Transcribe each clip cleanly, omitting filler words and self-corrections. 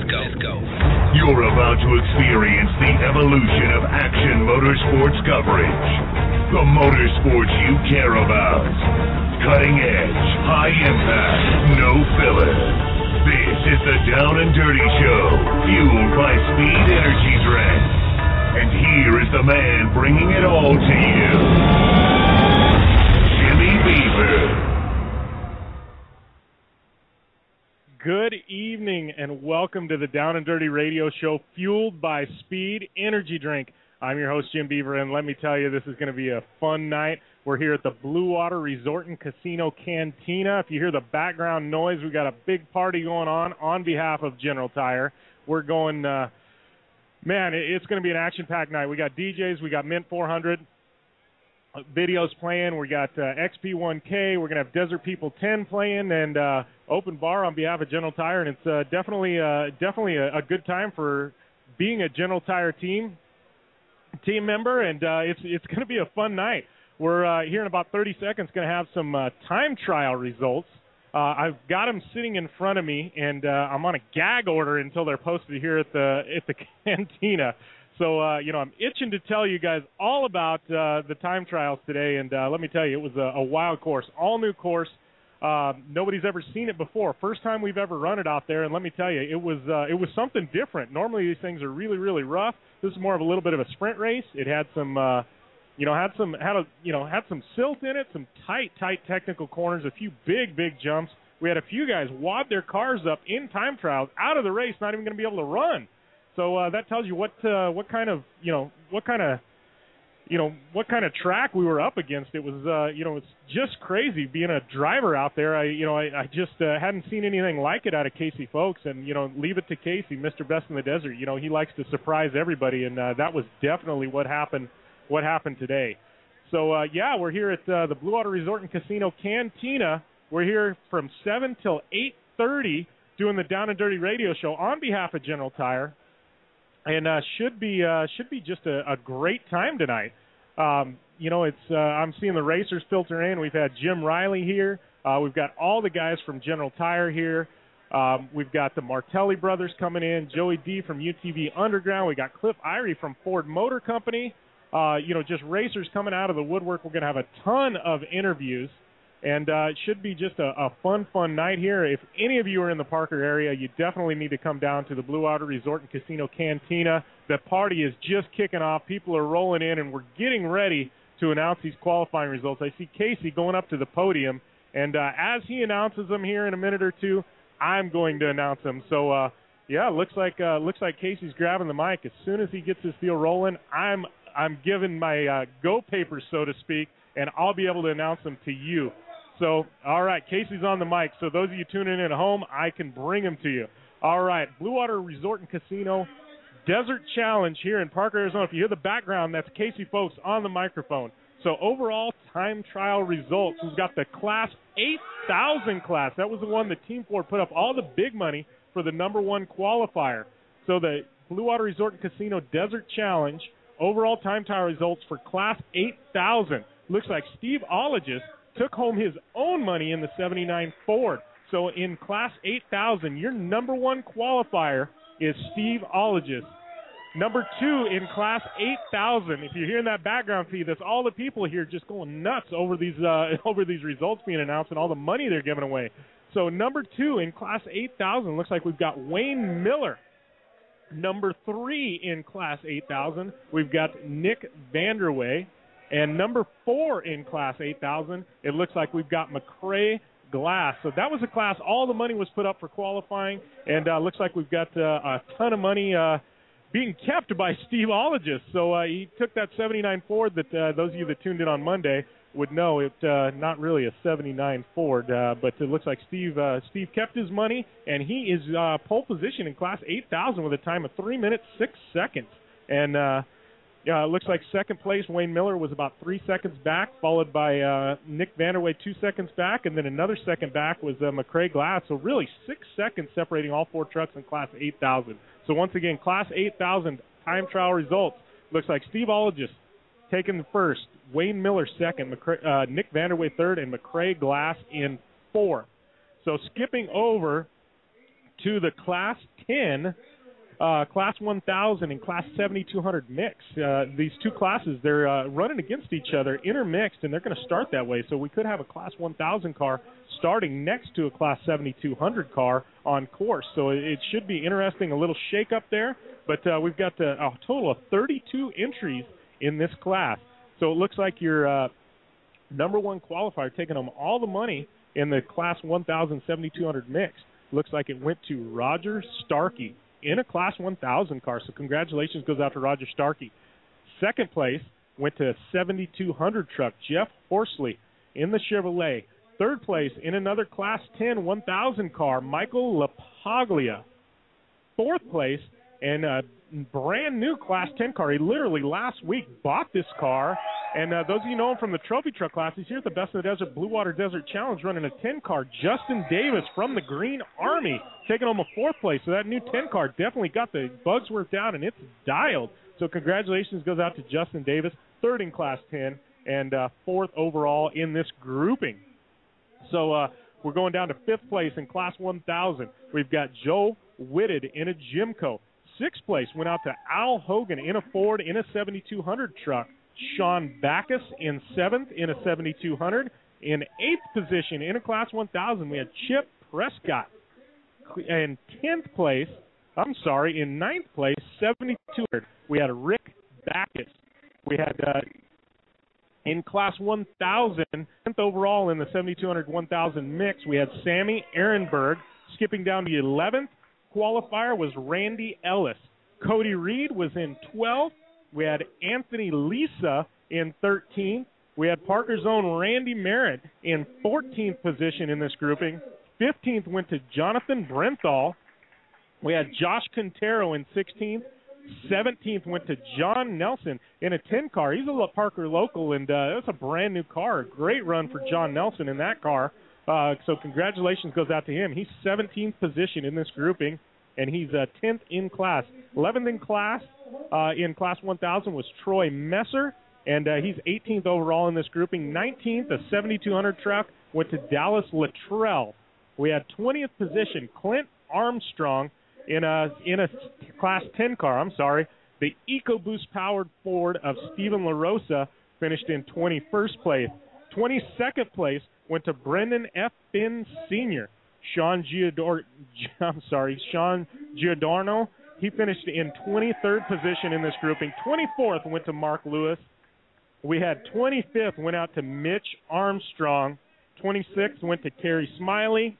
You're about to experience the evolution of action motorsports coverage. The motorsports you care about. Cutting edge, high impact, no filler. This is the Down and Dirty Show, fueled by Speed Energy Drink. And here is the man bringing it all to you, Jimmy Beaver. Good evening and welcome to the Down and Dirty Radio Show, fueled by Speed Energy Drink. I'm your host, Jim Beaver, and let me tell you, this is going to be a fun night. We're here at the Blue Water Resort and Casino Cantina. If you hear the background noise, we've got a big party going on behalf of General Tire. We're going, man, it's going to be an action-packed night. We got DJs, we got Mint 400 videos playing. We got XP1K. We're going to have Desert People 10 playing and open bar on behalf of General Tire. And it's definitely a good time for being a General Tire team member. And it's going to be a fun night. We're here in about 30 seconds going to have some time trial results. I've got them sitting in front of me, and I'm on a gag order until they're posted here at the cantina. So, I'm itching to tell you guys all about the time trials today, and let me tell you, it was a wild course, all-new course. Nobody's ever seen it before. First time we've ever run it out there, and let me tell you, it was something different. Normally these things are really, really rough. This is more of a little bit of a sprint race. It had some, had some silt in it, some tight technical corners, a few big jumps. We had a few guys wad their cars up in time trials out of the race, not even going to be able to run. So that tells you what kind of track we were up against. It was it's just crazy being a driver out there. I just hadn't seen anything like it out of Casey Folks, and leave it to Casey, Mr. Best in the Desert. He likes to surprise everybody, and that was definitely what happened today. So we're here at the Blue Water Resort and Casino Cantina. We're here from 7 till 8:30 doing the Down and Dirty Radio Show on behalf of General Tire. And should be just a great time tonight. I'm seeing the racers filter in. We've had Jim Riley here. We've got all the guys from General Tire here. We've got the Martelli brothers coming in, Joey D from UTV Underground. We got Cliff Irie from Ford Motor Company. Just racers coming out of the woodwork. We're going to have a ton of interviews. And it should be just a fun night here. If any of you are in the Parker area, you definitely need to come down to the Blue Water Resort and Casino Cantina. The party is just kicking off. People are rolling in, and we're getting ready to announce these qualifying results. I see Casey going up to the podium, and as he announces them here in a minute or two, I'm going to announce them. So, looks like Casey's grabbing the mic. As soon as he gets his deal rolling, I'm giving my go papers, so to speak, and I'll be able to announce them to you. So, all right, Casey's on the mic. So those of you tuning in at home, I can bring them to you. All right, Blue Water Resort and Casino Desert Challenge here in Parker, Arizona. If you hear the background, that's Casey Folks on the microphone. So overall time trial results, we've got the Class 8,000 class. That was the one that Team Ford put up all the big money for the number one qualifier. So the Blue Water Resort and Casino Desert Challenge, overall time trial results for Class 8,000. Looks like Steve Ologist took home his own money in the 79 Ford. So in Class 8,000, your number one qualifier is Steve Ologist. Number two in Class 8,000, if you're hearing that background feed, that's all the people here just going nuts over these results being announced and all the money they're giving away. So number two in Class 8,000, looks like we've got Wayne Miller. Number three in Class 8,000, we've got Nick Vanderway. And number four in Class 8,000, it looks like we've got McCrae Glass. So that was a class, all the money was put up for qualifying, and looks like we've got a ton of money being kept by Steve Ologist. So he took that 79 Ford that those of you that tuned in on Monday would know it's not really a 79 Ford, but it looks like Steve kept his money, and he is pole position in Class 8,000 with a time of 3 minutes, 6 seconds. And it looks like second place, Wayne Miller, was about 3 seconds back, followed by Nick Vanderway 2 seconds back, and then another second back was McCrae Glass. So really 6 seconds separating all four trucks in Class 8,000. So once again, Class 8,000 time trial results. Looks like Steve Ologist taking the first, Wayne Miller second, Nick Vanderway third, and McCrae Glass in fourth. So skipping over to the Class 10, Class 1000, and Class 7200 mix. These two classes, they're running against each other, intermixed, and they're going to start that way. So we could have a Class 1000 car starting next to a Class 7200 car on course. So it should be interesting, a little shake-up there. But we've got a total of 32 entries in this class. So it looks like your number one qualifier, taking home all the money in the Class 1000 7200 mix, looks like it went to Roger Starkey in a Class 1000 car. So congratulations goes out to Roger Starkey. Second place went to a 7200 truck, Jeff Horsley in the Chevrolet. Third place in another Class 10 1000 car, Michael LaPaglia. Fourth place in a brand new Class 10 car. He literally last week bought this car. And those of you know him from the trophy truck class, he's here at the Best of the Desert Blue Water Desert Challenge running a 10 car. Justin Davis from the Green Army taking home a fourth place. So that new 10 car definitely got the bugs worked out, and it's dialed. So congratulations goes out to Justin Davis, third in Class 10 and fourth overall in this grouping. So we're going down to fifth place in Class 1000. We've got Joe Whitted in a Jimco. Sixth place went out to Al Hogan in a Ford in a 7200 truck. Sean Backus in seventh in a 7200. In eighth position in a Class 1000, we had Chip Prescott. In ninth place, 7200, we had Rick Backus. We had in Class 1000, 10th overall in the 7200-1000 mix, we had Sammy Ehrenberg. Skipping down to the 11th qualifier was Randy Ellis. Cody Reed was in 12th. We had Anthony Lisa in 13th. We had Parker's own Randy Merritt in 14th position in this grouping. 15th went to Jonathan Brenthal. We had Josh Quintero in 16th. 17th went to John Nelson in a 10 car. He's a Parker local, and that's a brand new car. Great run for John Nelson in that car. So congratulations goes out to him. He's 17th position in this grouping, and he's 10th in class. 11th in class in Class 1000 was Troy Messer, and he's 18th overall in this grouping. 19th, a 7200 truck, went to Dallas Luttrell. We had 20th position, Clint Armstrong in a Class 10 car. The EcoBoost powered Ford of Steven LaRosa finished in 21st place. 22nd place went to Brendan F. Finn Sr. Sean Giordano, he finished in 23rd position in this grouping. 24th went to Mark Lewis. We had 25th went out to Mitch Armstrong. 26th went to Kerry Smiley.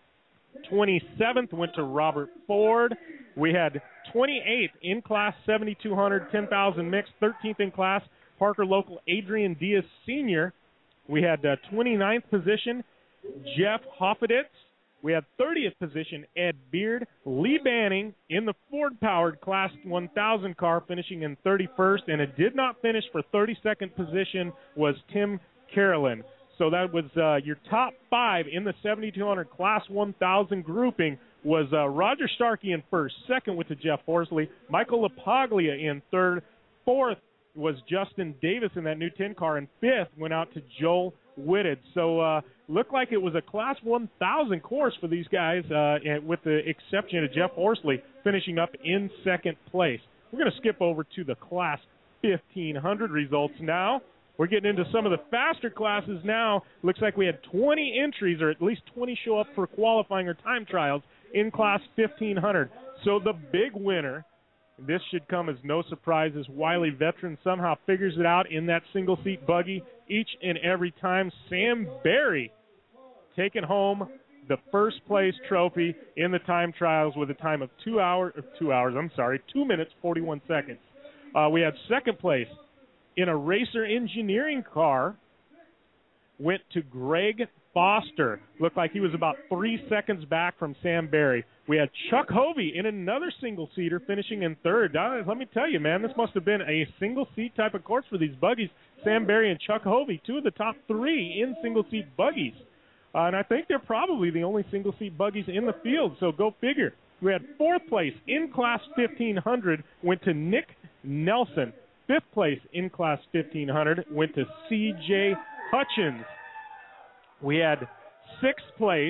27th went to Robert Ford. We had 28th in Class 7200 10,000 mix. 13th in class, Parker local Adrian Diaz Sr. We had 29th position, Jeff Hoffeditz. We had 30th position, Ed Beard. Lee Banning in the Ford-powered Class 1000 car, finishing in 31st. And it did not finish for 32nd position was Tim Carolyn. So that was your top five in the 7200 Class 1000 grouping was Roger Starkey in first. Second went to Jeff Horsley. Michael LaPaglia in third. Fourth was Justin Davis in that new 10 car. And fifth went out to Joel Whitted. So looked like it was a Class 1000 course for these guys, with the exception of Jeff Horsley finishing up in second place. We're going to skip over to the Class 1500 results now. We're getting into some of the faster classes now. Looks like we had 20 entries, or at least 20 show up for qualifying or time trials in Class 1500. So the big winner, this should come as no surprise, as Wiley Veteran somehow figures it out in that single-seat buggy each and every time. Sam Barry taking home the first-place trophy in the time trials with a time of 2 minutes, 41 seconds. We had second place in a Racer Engineering car, went to Greg Foster. Looked like he was about 3 seconds back from Sam Barry. We had Chuck Hovey in another single-seater finishing in third. Let me tell you, man, this must have been a single-seat type of course for these buggies. Sam Barry and Chuck Hovey, two of the top three in single-seat buggies. And I think they're probably the only single-seat buggies in the field, so go figure. We had fourth place in Class 1500, went to Nick Nelson. Fifth place in Class 1500 went to C.J. Hutchins. We had sixth place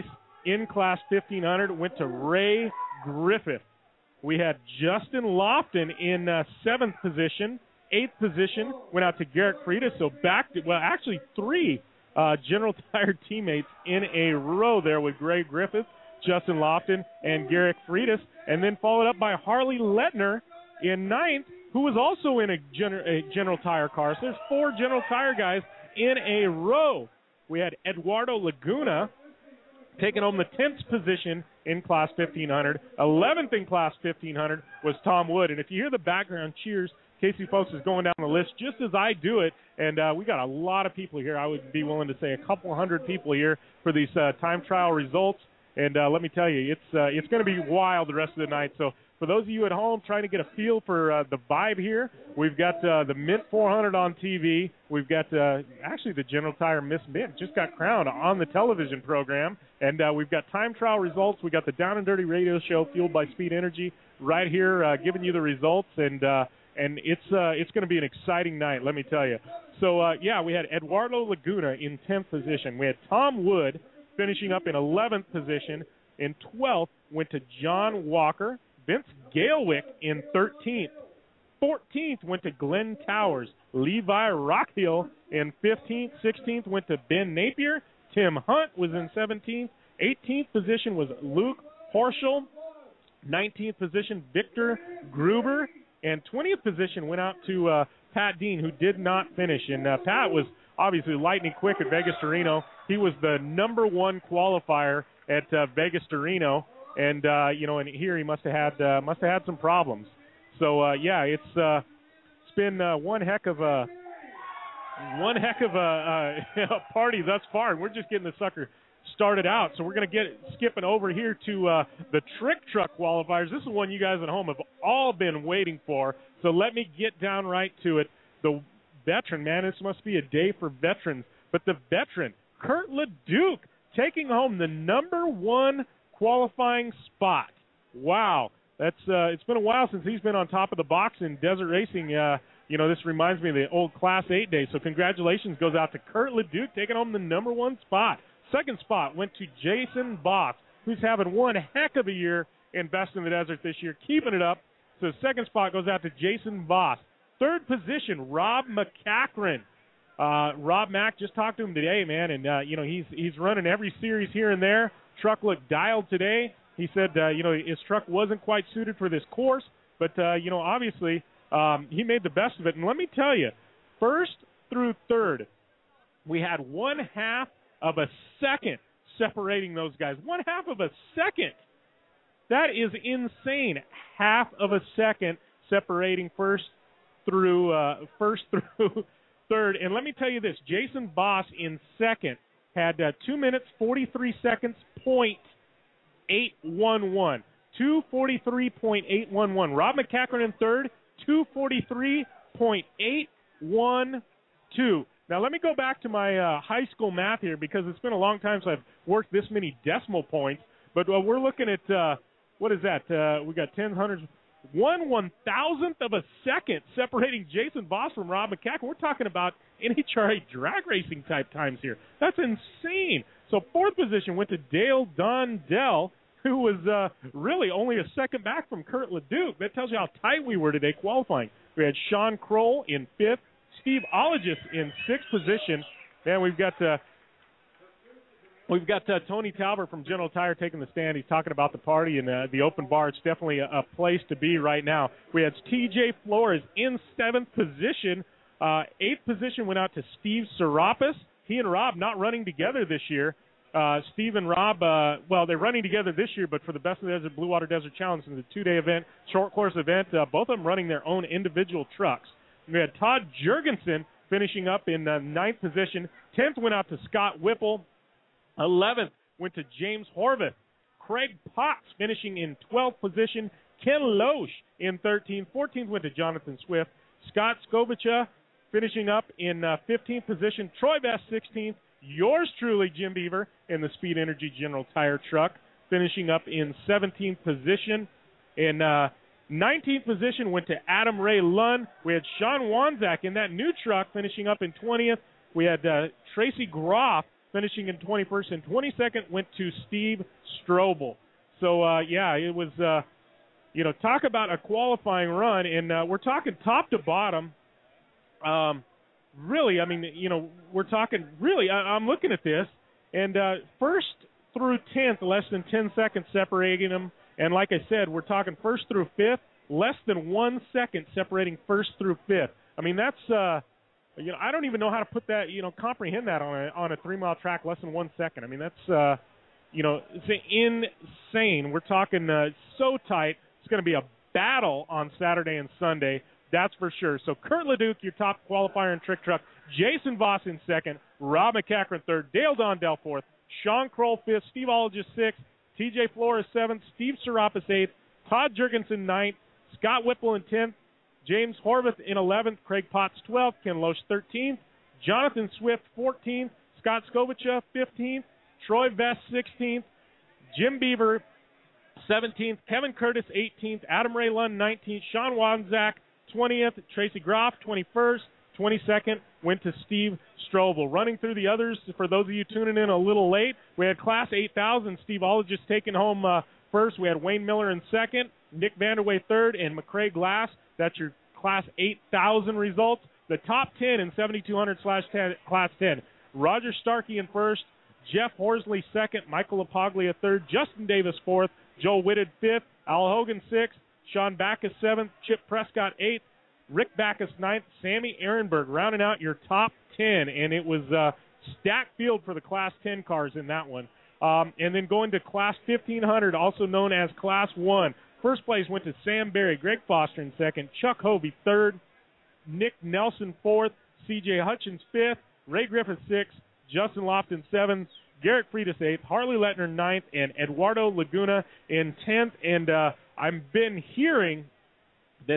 in Class 1500 went to Ray Griffith. We had Justin Lofton in 7th position. 8th position went out to Garrick Freitas. So actually 3 General Tire teammates in a row there with Ray Griffith, Justin Lofton, and Garrick Freitas. And then followed up by Harley Lettner in 9th, who was also in a General Tire car. So there's 4 General Tire guys in a row. We had Eduardo Laguna taking home the 10th position in Class 1500. 11th in Class 1500 was Tom Wood. And if you hear the background cheers, Casey Folks is going down the list just as I do it. And we got a lot of people here. I would be willing to say a couple hundred people here for these time trial results. And let me tell you, it's going to be wild the rest of the night. So for those of you at home trying to get a feel for the vibe here, we've got the Mint 400 on TV. We've got actually the General Tire Miss Mint just got crowned on the television program. And we've got time trial results. We got the Down and Dirty radio show fueled by Speed Energy right here giving you the results. And it's going to be an exciting night, let me tell you. So, we had Eduardo Laguna in 10th position. We had Tom Wood finishing up in 11th position. In 12th went to John Walker. Vince Galewick in 13th. 14th went to Glenn Towers. Levi Rockhill in 15th. 16th went to Ben Napier. Tim Hunt was in 17th. 18th position was Luke Horschel. 19th position, Victor Gruber. And 20th position went out to Pat Dean, who did not finish. And Pat was obviously lightning quick at Vegas to Reno. He was the number 1 qualifier at Vegas to Reno. And and here he must have had some problems. So it's been one heck of a party thus far, and we're just getting the sucker started out. So we're going to skipping over here to the trick truck qualifiers. This is one you guys at home have all been waiting for. So let me get down right to it. The veteran, man, this must be a day for veterans. But the veteran, Kurt LeDuc, taking home the number 1 qualifying spot. Wow, that's it's been a while since he's been on top of the box in desert racing. This reminds me of the old Class 8 days. So congratulations goes out to Kurt LeDuc taking home the number 1 spot. Second spot went to Jason Boss, who's having one heck of a year in Best in the Desert this year, keeping it up. So the second spot goes out to Jason Boss. Third position, Rob McCachran. Rob Mack, just talked to him today, man, and he's running every series here and there. Truck looked dialed today. He said, his truck wasn't quite suited for this course, but, obviously he made the best of it. And let me tell you, first through third, we had 1/2 of a second separating those guys. 1/2 of a second. That is insane. 1/2 of a second separating first through third. And let me tell you this, Jason Boss in second had 2 minutes, 43 seconds, .811. 2:43.811. Rob McCachran in third, 2:43.812. Now, let me go back to my high school math here because it's been a long time since I've worked this many decimal points. But we're looking at, what is that? We got 10 hundreds. 1/1000th of a second separating Jason Boss from Rob McCachran. We're talking about NHRA drag racing type times here. That's insane. So fourth position went to Dale Dondell, who was really only a second back from Kurt LeDuc. That tells you how tight we were today qualifying. We had Sean Kroll in fifth, Steve Ologis in sixth position. And we've got Tony Talbert from General Tire taking the stand. He's talking about the party and the open bar. It's definitely a place to be right now. We had T.J. Flores in seventh position. Eighth position went out to Steve Serapis. He and Rob not running together this year. Steve and Rob, they're running together this year, but for the Best of the Desert Blue Water Desert Challenge, it's a 2-day event, short course event, both of them running their own individual trucks. We had Todd Jurgensen finishing up in ninth position. 10th went out to Scott Whipple. 11th went to James Horvath. Craig Potts finishing in 12th position. Ken Loesch in 13th. 14th went to Jonathan Swift. Scott Skovicha finishing up in 15th position. Troy Best 16th. Yours truly, Jim Beaver, in the Speed Energy General Tire truck, finishing up in 17th position. In 19th position went to Adam Ray Lunn. We had Sean Wanzak in that new truck finishing up in 20th. We had Tracy Groff finishing in 21st, and 22nd went to Steve Strobel. So, it was, talk about a qualifying run, and we're talking top to bottom. Really, I mean, we're talking really, I'm looking at this, and first through 10th, less than 10 seconds separating them. And like I said, we're talking first through 5th, less than 1 second separating first through 5th. I mean, that's, I don't even know how to put that, comprehend that on a 3-mile track, less than 1 second. I mean, that's, it's insane. We're talking so tight. It's going to be a battle on Saturday and Sunday, that's for sure. So Kurt Leduc, your top qualifier in trick truck. Jason Voss in second. Rob McCachran third. Dale Dondell fourth. Sean Kroll fifth. Steve Ologist sixth. TJ Flores seventh. Steve Serapis eighth. Todd Jurgensen ninth. Scott Whipple in 10th. James Horvath in 11th. Craig Potts 12th. Ken Loesch 13th. Jonathan Swift 14th. Scott Skovicha 15th. Troy Vest 16th. Jim Beaver 17th. Kevin Curtis 18th. Adam Ray Lund 19th. Sean Wanzak 20th. Tracy Groff 21st. 22nd went to Steve Strobel. Running through the others, for those of you tuning in a little late, we had Class 8000. Steve Ologist taking home first. We had Wayne Miller in second. Nick Vanderway third. And McCrae Glass. That's your Class 8000 results. The top 10 in 7200/Class 10. Roger Starkey in first. Jeff Horsley second. Michael LaPaglia third. Justin Davis fourth. Joe Whitted fifth. Al Hogan sixth. Sean Backus seventh. Chip Prescott eighth. Rick Backus ninth. Sammy Ehrenberg rounding out your top 10. And it was stacked field for the Class 10 cars in that one. And then going to Class 1500, also known as Class 1. First place went to Sam Berry. Greg Foster in second. Chuck Hovey third. Nick Nelson fourth. C.J. Hutchins fifth. Ray Griffith sixth. Justin Lofton seventh. Garrett Freitas eighth. Harley Lettner ninth. And Eduardo Laguna in 10th. And I've been hearing that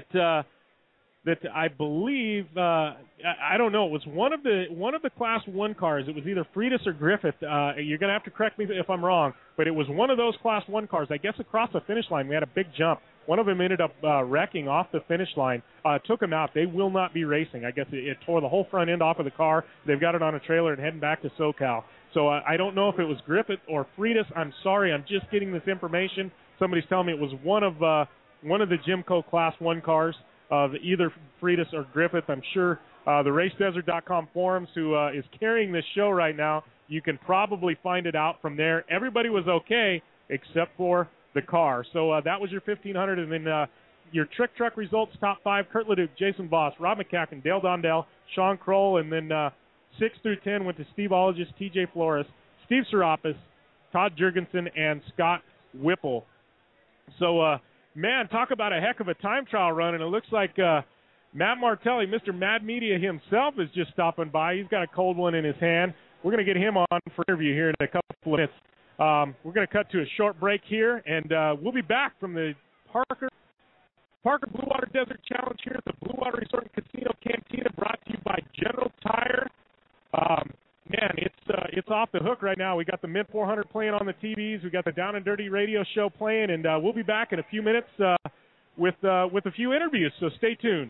I believe I don't know. It was one of the Class 1 cars. It was either Freitas or Griffith. You're going to have to correct me if I'm wrong, but it was one of those Class 1 cars. I guess across the finish line we had a big jump. One of them ended up wrecking off the finish line. Took them out. They will not be racing. I guess it tore the whole front end off of the car. They've got it on a trailer and heading back to SoCal. So I don't know if it was Griffith or Freitas. I'm sorry. I'm just getting this information. Somebody's telling me it was one of the Jimco Class 1 cars. Either Freitas or Griffith. I'm sure the RaceDesert.com forums, who is carrying this show right now, you can probably find it out from there. Everybody was okay except for the car. So that was your 1500, and then your trick truck results, top 5, Kurt Leduc, Jason Voss, Rob McCachran, Dale Dondell, Sean Kroll, and then 6 through 10 went to Steve Ologist, TJ Flores, Steve Serapis, Todd Jurgensen, and Scott Whipple. So, man, talk about a heck of a time trial run, and it looks like Matt Martelli, Mr. Mad Media himself, is just stopping by. He's got a cold one in his hand. We're going to get him on for an interview here in a couple of minutes. We're going to cut to a short break here, and we'll be back from the Parker Blue Water Desert Challenge here at the Blue Water Resort and Casino Cantina, brought to you by General Tire. Man, it's off the hook right now. We got the Mint 400 playing on the TVs. We got the Down and Dirty radio show playing, and we'll be back in a few minutes with a few interviews. So stay tuned.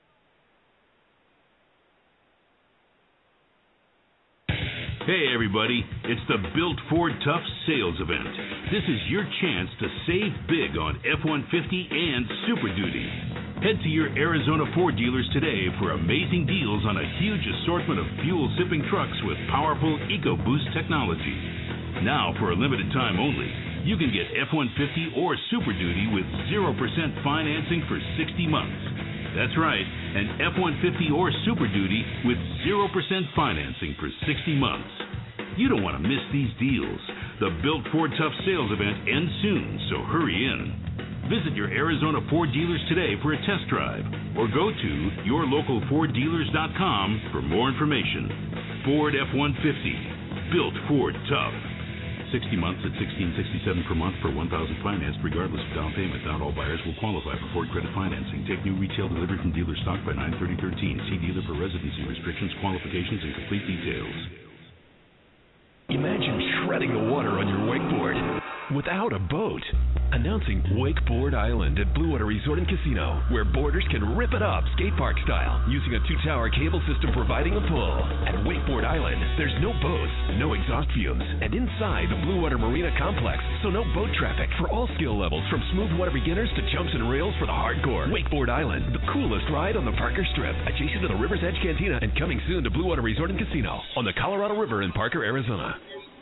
Hey everybody, it's the Built Ford Tough Sales Event. This is your chance to save big on F-150 and Super Duty. Head to your Arizona Ford dealers today for amazing deals on a huge assortment of fuel-sipping trucks with powerful EcoBoost technology. Now, for a limited time only, you can get F-150 or Super Duty with 0% financing for 60 months. That's right, an F-150 or Super Duty with 0% financing for 60 months. You don't want to miss these deals. The Built Ford Tough Sales Event ends soon, so hurry in. Visit your Arizona Ford dealers today for a test drive, or go to yourlocalforddealers.com for more information. Ford F-150, Built Ford Tough. 60 months at $1,667 per month for 1,000 financed, regardless of down payment. Not all buyers will qualify for Ford credit financing. Take new retail delivery from dealer stock by 9/30/13. See dealer for residency restrictions, qualifications, and complete details. Imagine shredding the water on your wakeboard. without a boat. Announcing Wakeboard Island at Blue Water Resort and Casino, where boarders can rip it up skate park style using a 2-tower cable system providing a pull. At Wakeboard Island, there's no boats, no exhaust fumes, and inside the Blue Water Marina Complex, so no boat traffic for all skill levels from smooth water beginners to jumps and rails for the hardcore. Wakeboard Island, the coolest ride on the Parker Strip, adjacent to the River's Edge Cantina and coming soon to Blue Water Resort and Casino on the Colorado River in Parker, Arizona.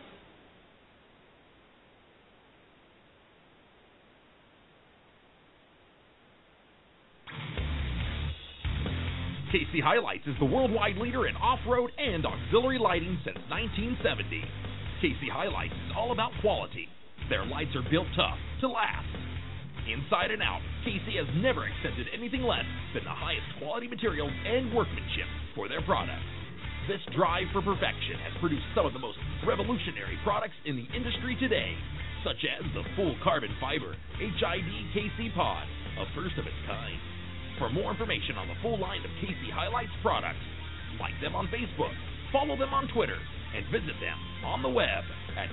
KC Highlights is the worldwide leader in off-road and auxiliary lighting since 1970. KC Highlights is all about quality. Their lights are built tough to last. Inside and out, KC has never accepted anything less than the highest quality materials and workmanship for their products. This drive for perfection has produced some of the most revolutionary products in the industry today, such as the full carbon fiber HID KC Pod, a first of its kind. For more information on the full line of KC Highlights products, like them on Facebook, follow them on Twitter, and visit them on the web at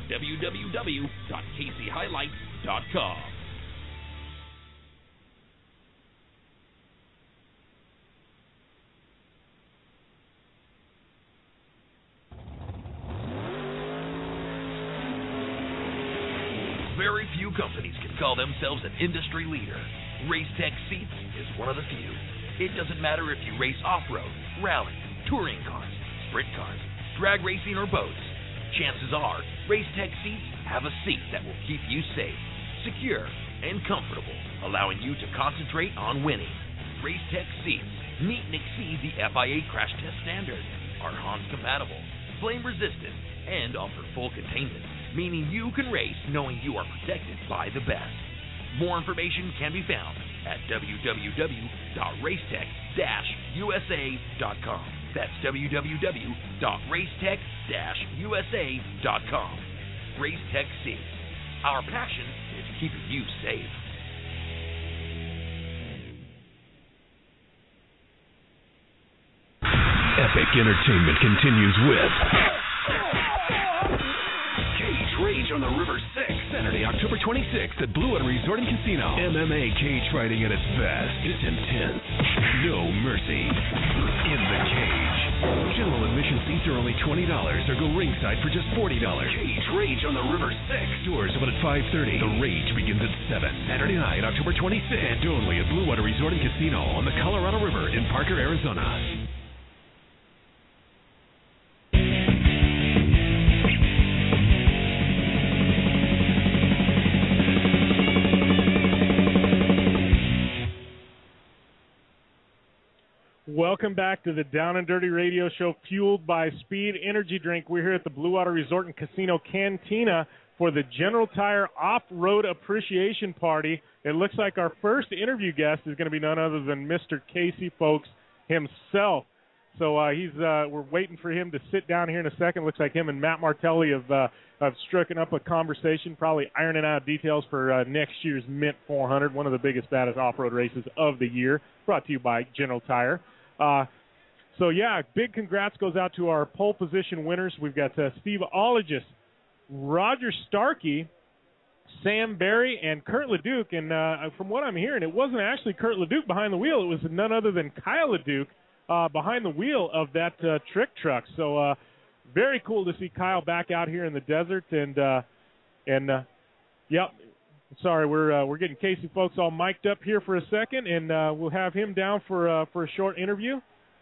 www.kchighlights.com. Very few companies can call themselves an industry leader. Racetech Seats is one of the few. It doesn't matter if you race off-road, rally, touring cars, sprint cars, drag racing, or boats. Chances are, Racetech Seats have a seat that will keep you safe, secure, and comfortable, allowing you to concentrate on winning. Racetech Seats meet and exceed the FIA crash test standard, are Hans compatible, flame resistant, and offer full containment, meaning you can race knowing you are protected by the best. More information can be found at www.racetech-usa.com. That's www.racetech-usa.com. Racetech Seats. Our passion is keeping you safe. Epic entertainment continues with Rage on the River 6, Saturday, October 26th at Blue Water Resort and Casino. MMA cage fighting at its best. It's intense. No mercy. In the cage. General admission seats are only $20 or go ringside for just $40. Cage Rage on the River 6. Doors open at 5:30. The Rage begins at 7. Saturday night, October 26th. And only at Blue Water Resort and Casino on the Colorado River in Parker, Arizona. Welcome back to the Down and Dirty Radio Show, fueled by Speed Energy Drink. We're here at the Blue Water Resort and Casino Cantina for the General Tire Off-Road Appreciation Party. It looks like our first interview guest is going to be none other than Mr. Casey Folks himself. So we're waiting for him to sit down here in a second. Looks like him and Matt Martelli have stricken up a conversation, probably ironing out details for next year's Mint 400, one of the biggest, baddest off-road races of the year, brought to you by General Tire. Big congrats goes out to our pole position winners. We've got Steve Ologis, Roger Starkey, Sam Berry, and Kurt LeDuc. And from what I'm hearing, it wasn't actually Kurt LeDuc behind the wheel. It was none other than Kyle LeDuc behind the wheel of that trick truck. So very cool to see Kyle back out here in the desert. Sorry, we're getting Casey Folks all mic'd up here for a second, and we'll have him down for a short interview.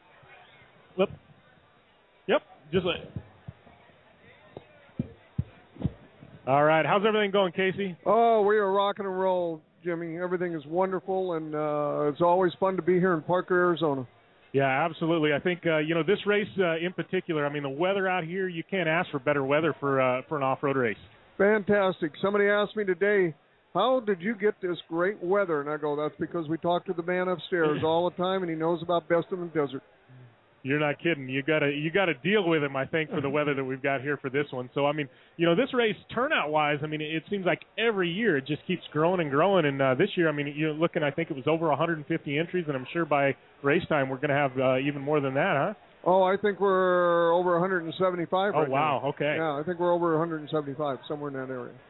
All right, how's everything going, Casey? Oh, we are rocking and roll, Jimmy. Everything is wonderful, and it's always fun to be here in Parker, Arizona. Yeah, absolutely. I think this race in particular. I mean, the weather out here, you can't ask for better weather for an off-road race. Fantastic. Somebody asked me today, how did you get this great weather? And I go, that's because we talk to the man upstairs all the time, and he knows about best in the desert. You're not kidding. You gotta deal with him, I think, for the weather that we've got here for this one. So, I mean, this race, turnout-wise, I mean, it seems like every year it just keeps growing and growing. And this year, I mean, you're looking, I think it was over 150 entries, and I'm sure by race time we're going to have even more than that, huh? Oh, I think we're over 175 right now. Oh, wow, okay. Yeah, I think we're over 175, somewhere in that area.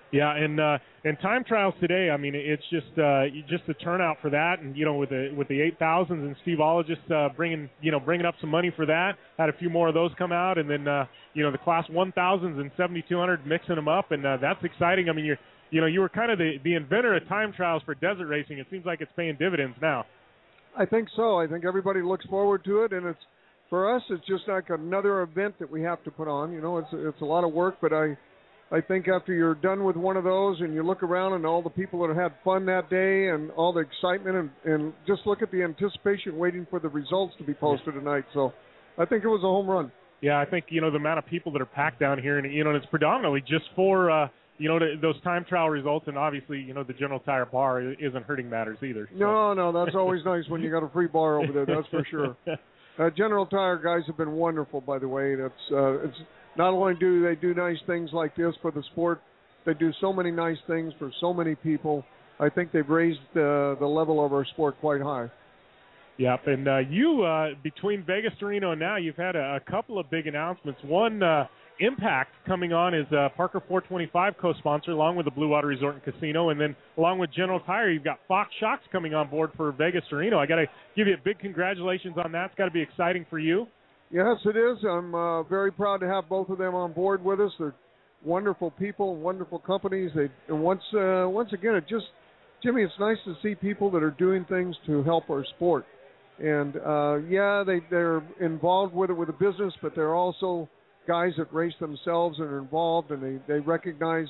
Yeah, and time trials today. I mean, it's just the turnout for that, and with the 8,000s and Steve Ologist bringing up some money for that. Had a few more of those come out, and then the Class 1,000s and 7,200 mixing them up, and that's exciting. I mean, you were kind of the inventor of time trials for desert racing. It seems like it's paying dividends now. I think so. I think everybody looks forward to it, and for us, it's just like another event that we have to put on. It's a lot of work, but I think after you're done with one of those and you look around and all the people that had fun that day and all the excitement and just look at the anticipation waiting for the results to be posted tonight. So I think it was a home run. Yeah, I think, the amount of people that are packed down here, and, and it's predominantly just for, those time trial results, and obviously, the General Tire bar isn't hurting matters either. So. No, that's always nice when you got a free bar over there, that's for sure. General Tire guys have been wonderful, by the way. It's not only do they do nice things like this for the sport, they do so many nice things for so many people. I think they've raised the level of our sport quite high. Yep, and you, between Vegas to Reno now, you've had a couple of big announcements. One, Impact coming on as Parker 425 co-sponsor, along with the Blue Water Resort and Casino, and then along with General Tire, you've got Fox Shocks coming on board for Vegas to Reno. I got to give you a big congratulations on that. It's got to be exciting for you. Yes, it is. I'm very proud to have both of them on board with us. They're wonderful people, wonderful companies. And once again, Jimmy, it's nice to see people that are doing things to help our sport. And they're involved with it with a business, but they're also guys that race themselves and are involved, and they recognize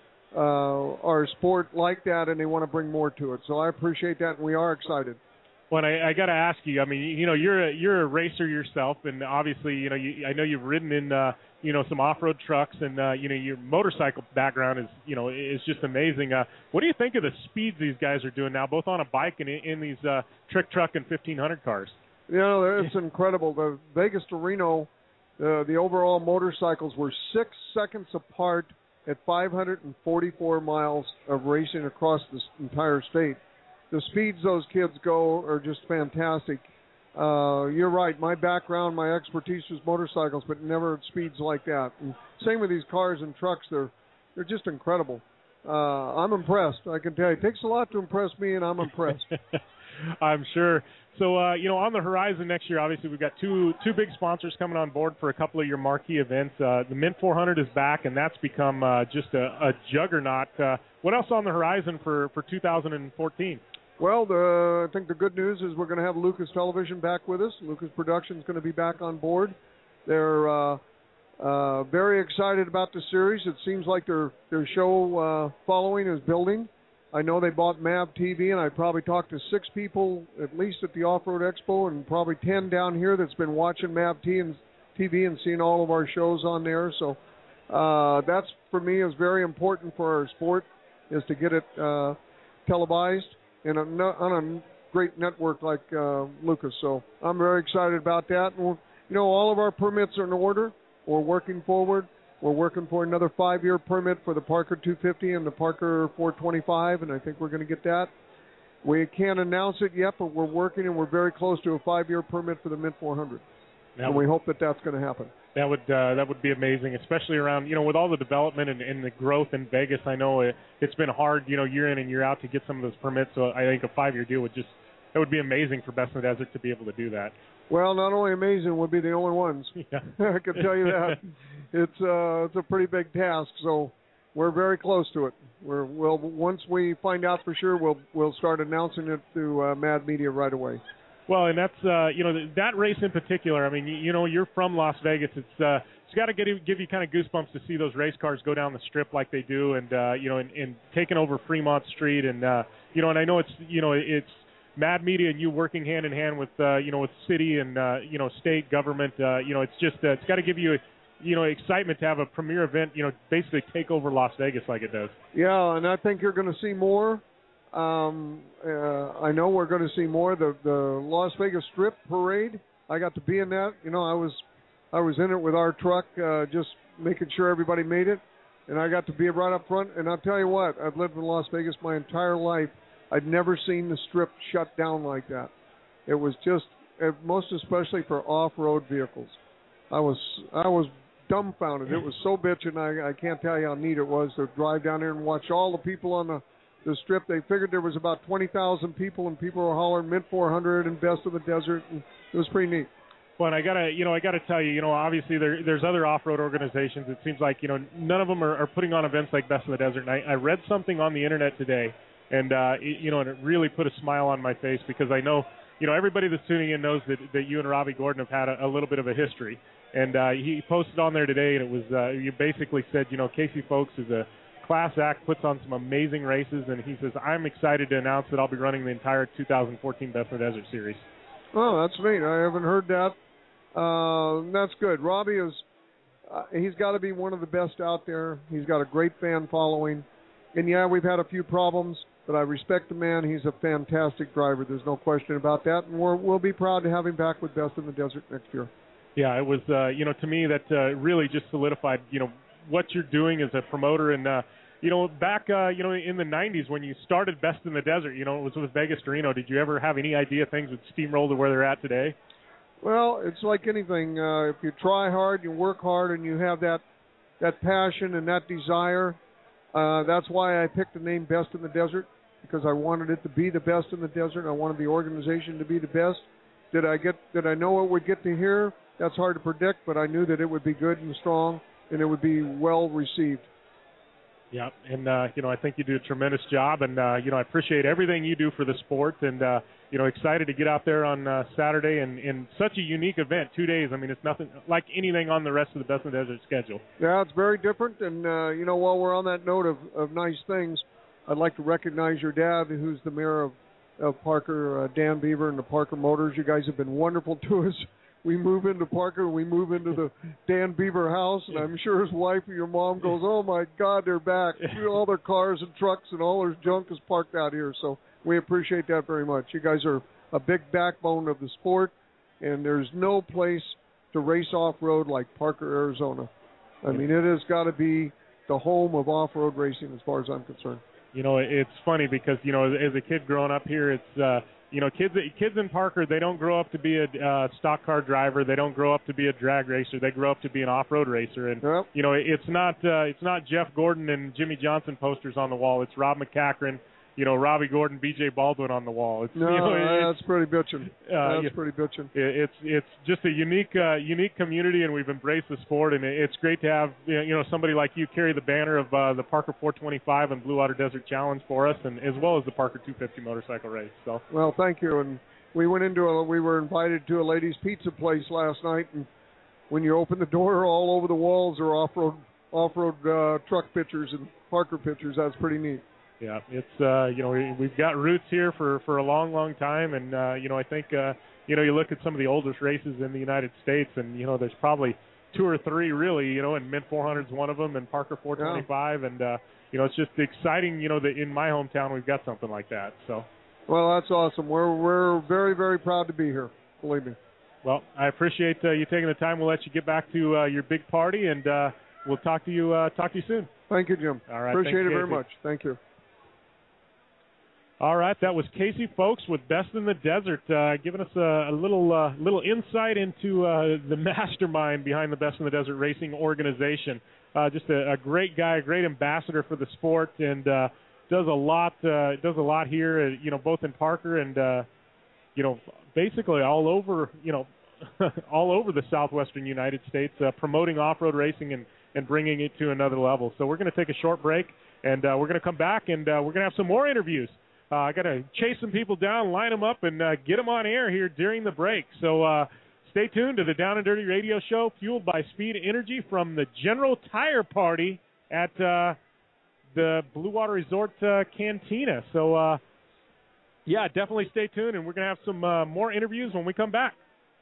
our sport like that, and they want to bring more to it. So I appreciate that, and we are excited. Well, I got to ask you. I mean, you're a racer yourself, and obviously, I know you've ridden in, some off-road trucks, and your motorcycle background is just amazing. What do you think of the speeds these guys are doing now, both on a bike and in these trick truck and 1500 cars? It's incredible. The Vegas to Reno, the overall motorcycles were 6 seconds apart at 544 miles of racing across this entire state. The speeds those kids go are just fantastic. You're right. My background, my expertise was motorcycles, but never at speeds like that. And same with these cars and trucks. They're just incredible. I'm impressed. I can tell you. It takes a lot to impress me, and I'm impressed. I'm sure. So, on the horizon next year, obviously, we've got two big sponsors coming on board for a couple of your marquee events. The Mint 400 is back, and that's become just a juggernaut. What else on the horizon for 2014? Well, I think the good news is we're going to have Lucas Television back with us. Lucas Productions going to be back on board. They're very excited about the series. It seems like their show following is building. I know they bought MAV TV, and I probably talked to 6 people at least at the Off-Road Expo, and probably 10 down here that's been watching MAV TV and seeing all of our shows on there. So that's, for me, is very important for our sport, is to get it televised and on a great network like Lucas. So I'm very excited about that. And all of our permits are in order. We're working forward. We're working for another 5-year permit for the Parker 250 and the Parker 425, and I think we're going to get that. We can't announce it yet, but we're working, and we're very close to a 5-year permit for the Mint 400. And we hope that that's going to happen. That would be amazing, especially around, with all the development and the growth in Vegas. I know it's been hard, year in and year out to get some of those permits, so I think a 5-year deal would be amazing for Best in the Desert to be able to do that. Well, not only amazing, we'll be the only ones. Yeah. I can tell you that. It's a pretty big task, so we're very close to it. Once we find out for sure, we'll start announcing it through Mad Media right away. Well, and that's that race in particular. I mean, you're from Las Vegas. It's got to give you kind of goosebumps to see those race cars go down the strip like they do, and and taking over Fremont Street, and and I know it's Mad Media and you working hand in hand with with city and state government. It's got to give you excitement to have a premier event. Basically take over Las Vegas like it does. Yeah, and I think you're going to see more. I know we're going to see more. The Las Vegas Strip Parade. I got to be in that. I was in it with our truck, just making sure everybody made it, and I got to be right up front. And I'll tell you what, I've lived in Las Vegas my entire life. I'd never seen the Strip shut down like that. It was just, most especially for off-road vehicles. I was dumbfounded. It was so bitchin'. I can't tell you how neat it was to drive down there and watch all the people on the strip. They figured there was about 20,000 people, and people were hollering Mint 400 and Best of the Desert, and it was pretty neat. Well, and I gotta tell you, obviously there's other off-road organizations. It seems like, none of them are putting on events like Best of the Desert. And I read something on the internet today, and and it really put a smile on my face, because I know, everybody that's tuning in knows that you and Robbie Gordon have had a little bit of a history. And he posted on there today, and it was you basically said, Casey Folks is a class act, puts on some amazing races, and he says, I'm excited to announce that I'll be running the entire 2014 Best of the Desert series. Oh, that's neat. I haven't heard that. That's good. Robbie is, he's got to be one of the best out there. He's got a great fan following. And, yeah, we've had a few problems, but I respect the man. He's a fantastic driver. There's no question about that. And we'll be proud to have him back with Best in the Desert next year. Yeah, it was, to me that really just solidified, what you're doing as a promoter. And, back, in the 90s when you started Best in the Desert, it was with Vegas to Reno. Did you ever have any idea things would steamroll to where they're at today? Well, it's like anything. If you try hard, you work hard, and you have that passion and that desire, that's why I picked the name Best in the Desert, because I wanted it to be the best in the desert. I wanted the organization to be the best. Did I know it would get to here? That's hard to predict, but I knew that it would be good and strong, and it would be well received. Yeah, and, I think you do a tremendous job, and, I appreciate everything you do for the sport, and, excited to get out there on Saturday in such a unique event, 2 days. I mean, it's nothing like anything on the rest of the Best in the Desert schedule. Yeah, it's very different, and, while we're on that note of nice things, I'd like to recognize your dad, who's the mayor of Parker, Dan Beaver, and the Parker Motors. You guys have been wonderful to us. We move into Parker, we move into the Dan Beaver house, and I'm sure his wife or your mom goes, oh, my God, they're back. All their cars and trucks and all their junk is parked out here. So we appreciate that very much. You guys are a big backbone of the sport, and there's no place to race off-road like Parker, Arizona. I mean, it has got to be the home of off-road racing as far as I'm concerned. It's funny because, as a kid growing up here, it's kids in Parker, they don't grow up to be a stock car driver. They don't grow up to be a drag racer. They grow up to be an off-road racer. And, yep. It's not Jeff Gordon and Jimmy Johnson posters on the wall. It's Rob McCachran, Robbie Gordon, B.J. Baldwin on the wall. It's, that's pretty bitchin'. That's pretty bitchin'. It's just a unique community, and we've embraced the sport, and it's great to have somebody like you carry the banner of the Parker 425 and Blue Water Desert Challenge for us, and as well as the Parker 250 motorcycle race. So, well, thank you. And we went we were invited to a ladies' pizza place last night, and when you open the door, all over the walls are off-road truck pictures and Parker pictures. That's pretty neat. Yeah, it's we've got roots here for a long time, and I think you look at some of the oldest races in the United States, and there's probably two or three really, and Mint 400 is one of them, and Parker 425, and it's just exciting, that in my hometown we've got something like that. So, well, that's awesome. We're very, very proud to be here. Believe me. Well, I appreciate you taking the time. We'll let you get back to your big party, and we'll talk to you soon. Thank you, Jim. All right, appreciate it very much. Thank you. All right, that was Casey Folks with Best in the Desert, giving us a little insight into the mastermind behind the Best in the Desert Racing organization. Just a great guy, a great ambassador for the sport, and does a lot here, both in Parker and basically all over, all over the southwestern United States, promoting off-road racing and bringing it to another level. So we're going to take a short break, and we're going to come back, and we're going to have some more interviews. I got to chase some people down, line them up, and get them on air here during the break. So stay tuned to the Down and Dirty Radio Show, fueled by Speed Energy from the General Tire Party at the Blue Water Resort Cantina. So, definitely stay tuned, and we're going to have some more interviews when we come back.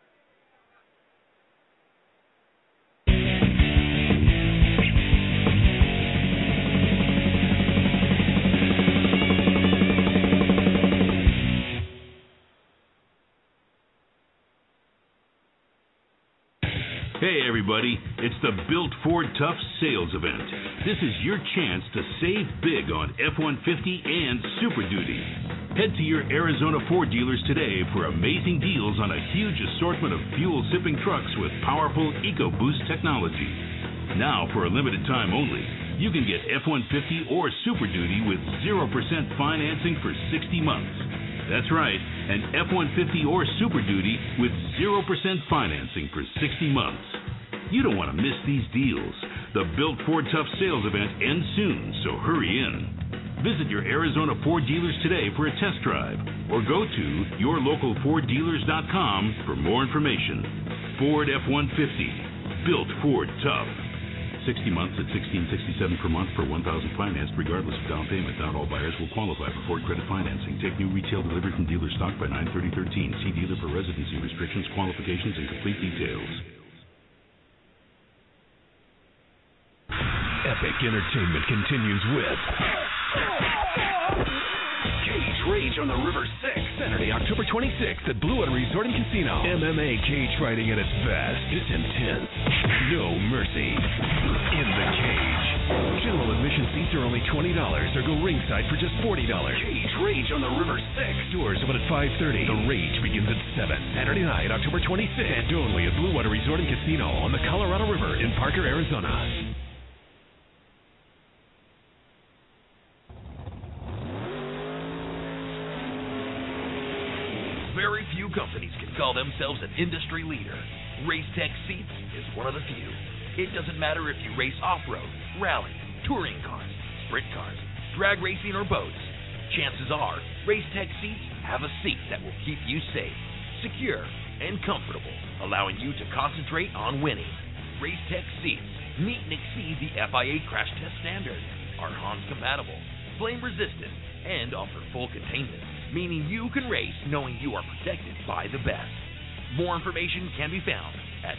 Hey everybody, it's the Built Ford Tough Sales Event. This is your chance to save big on F-150 and Super Duty. Head to your Arizona Ford dealers today for amazing deals on a huge assortment of fuel-sipping trucks with powerful EcoBoost technology. Now, for a limited time only, you can get F-150 or Super Duty with 0% financing for 60 months. That's right, an F-150 or Super Duty with 0% financing for 60 months. You don't want to miss these deals. The Built Ford Tough sales event ends soon, so hurry in. Visit your Arizona Ford dealers today for a test drive, or go to yourlocalforddealers.com for more information. Ford F-150, Built Ford Tough. 60 months at $1,667 per month for 1,000 financed, regardless of down payment. Not all buyers will qualify for Ford credit financing. Take new retail delivery from dealer stock by 9/30/13. See dealer for residency restrictions, qualifications, and complete details. Epic entertainment continues with Cage Rage on the River 6, Saturday, October 26th at Blue Water Resort and Casino. MMA cage fighting at its best. It's intense. No mercy. In the cage. General admission seats are only $20 or go ringside for just $40. Cage Rage on the River 6. Doors open at 5:30. The Rage begins at 7. Saturday night, October 26th. And only at Blue Water Resort and Casino on the Colorado River in Parker, Arizona. Very few companies can call themselves an industry leader. Racetech Seats is one of the few. It doesn't matter if you race off-road, rally, touring cars, sprint cars, drag racing, or boats. Chances are, Racetech Seats have a seat that will keep you safe, secure, and comfortable, allowing you to concentrate on winning. Racetech Seats meet and exceed the FIA crash test standard, are HANS compatible, flame resistant, and offer full containment, meaning you can race knowing you are protected by the best. More information can be found at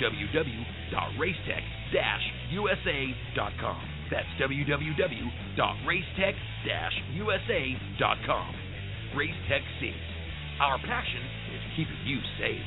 www.racetech-usa.com. That's www.racetech-usa.com. Racetech Seats. Our passion is keeping you safe.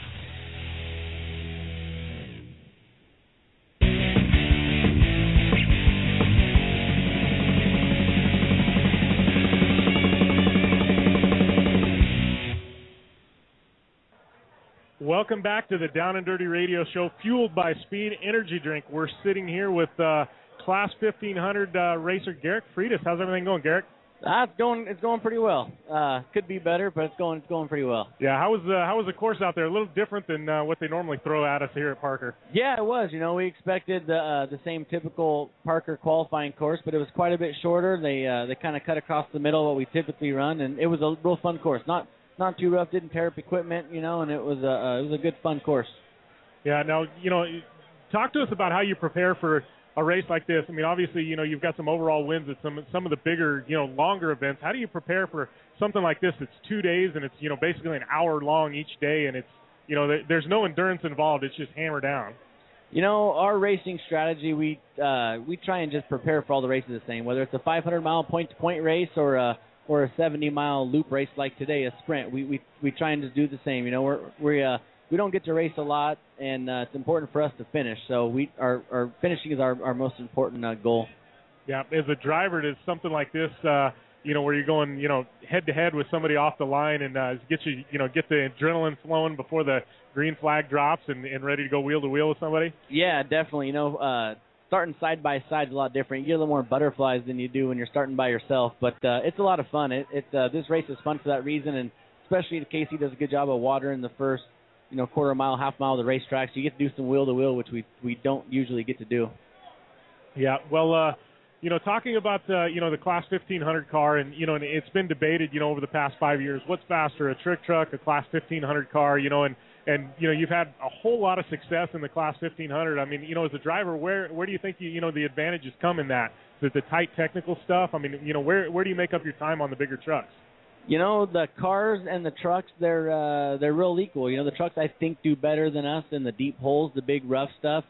Welcome back to the Down and Dirty Radio Show, fueled by Speed Energy Drink. We're sitting here with Class 1500 racer Garrick Freitas. How's everything going, Garrick? It's going pretty well. Could be better, but it's going pretty well. Yeah, how was the course out there? A little different than what they normally throw at us here at Parker. Yeah, it was. You know, we expected the same typical Parker qualifying course, but it was quite a bit shorter. They kind of cut across the middle of what we typically run, and it was a real fun course. Not too rough, didn't tear up equipment, you know, and it was a good fun course. Yeah. Now, you know, talk to us about how you prepare for a race like this. I mean, obviously, you know, you've got some overall wins at some of the bigger, you know, longer events. How do you prepare for something like this? It's 2 days and it's, you know, basically an hour long each day, and it's, you know, there's no endurance involved. It's just hammer down. You know, our racing strategy, we try and just prepare for all the races the same, whether it's a 500-mile point-to-point race or a 70-mile loop race like today, a sprint. We try and just do the same. You know, we don't get to race a lot, and it's important for us to finish. So our finishing is our most important goal. Yeah, as a driver, does something like this, you know, where you're going, you know, head to head with somebody off the line and get the adrenaline flowing before the green flag drops and ready to go wheel to wheel with somebody? Yeah, definitely. You know, starting side by side is a lot different. You get a little more butterflies than you do when you're starting by yourself, but it's a lot of fun. This race is fun for that reason, and especially Casey does a good job of watering the first, you know, quarter mile, half mile of the racetrack, so you get to do some wheel to wheel, which we don't usually get to do. Yeah, well, you know, talking about you know, the Class 1500 car, and you know, and it's been debated, you know, over the past 5 years, what's faster, a trick truck, a Class 1500 car, you know, and you know, you've had a whole lot of success in the Class 1500. I mean, you know, as a driver, where do you think you know the advantages come in that? Is it the tight technical stuff? I mean, you know, where do you make up your time on the bigger trucks? You know, the cars and the trucks, they're real equal. You know, the trucks I think do better than us in the deep holes, the big rough stuff.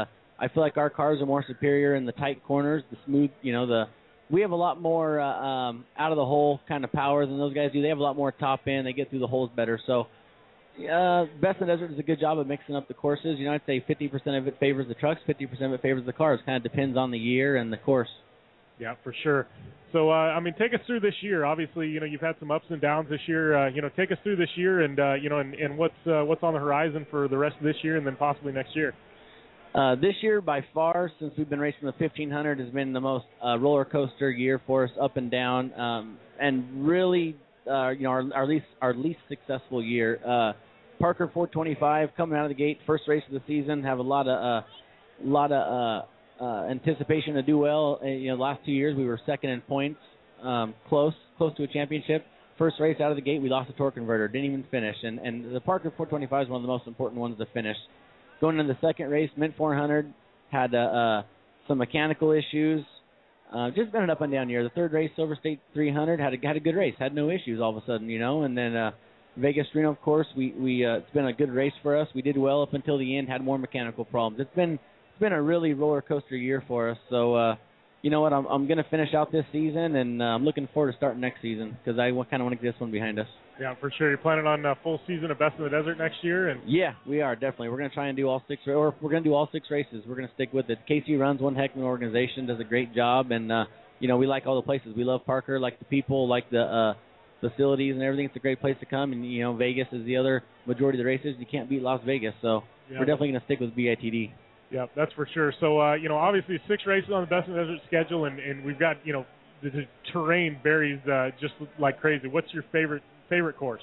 I feel like our cars are more superior in the tight corners, the smooth. You know, we have a lot more out of the hole kind of power than those guys do. They have a lot more top end. They get through the holes better. So, Best in the Desert does a good job of mixing up the courses. You know, I'd say 50% of it favors the trucks, 50% of it favors the cars. Kind of depends on the year and the course. Yeah, for sure. So, I mean, take us through this year. Obviously, you know, you've had some ups and downs this year. You know, take us through this year and, you know, and what's on the horizon for the rest of this year and then possibly next year. This year, by far, since we've been racing the 1500, has been the most roller coaster year for us, up and down, and really, our least successful year. Parker 425 coming out of the gate, first race of the season, have a lot of anticipation to do well. The last 2 years we were second in points, close to a championship. First race out of the gate, we lost a torque converter, didn't even finish, and the Parker 425 is one of the most important ones to finish. Going into the second race, Mint 400, had some mechanical issues. Just been an up and down year. The third race, Silver State 300, had a good race, had no issues all of a sudden, and then Vegas Reno, of course, we it's been a good race for us. We did well up until the end, had more mechanical problems. It's been a really roller coaster year for us. So you know what, I'm going to finish out this season, and I'm looking forward to starting next season because I kind of want to get this one behind us. Yeah, for sure. You're planning on a full season of Best in the Desert next year? Yeah, we are, definitely. We're going to try and do all 6 races. We're going to do all 6 races. We're going to stick with it. Casey runs one heck of an organization, does a great job, and, we like all the places. We love Parker, like the people, like the facilities and everything. It's a great place to come, and, Vegas is the other majority of the races. You can't beat Las Vegas, so we're definitely going to stick with BITD. Yeah, that's for sure. So, obviously 6 races on the Best in the Desert schedule, and we've got, the terrain varies just like crazy. What's your favorite course?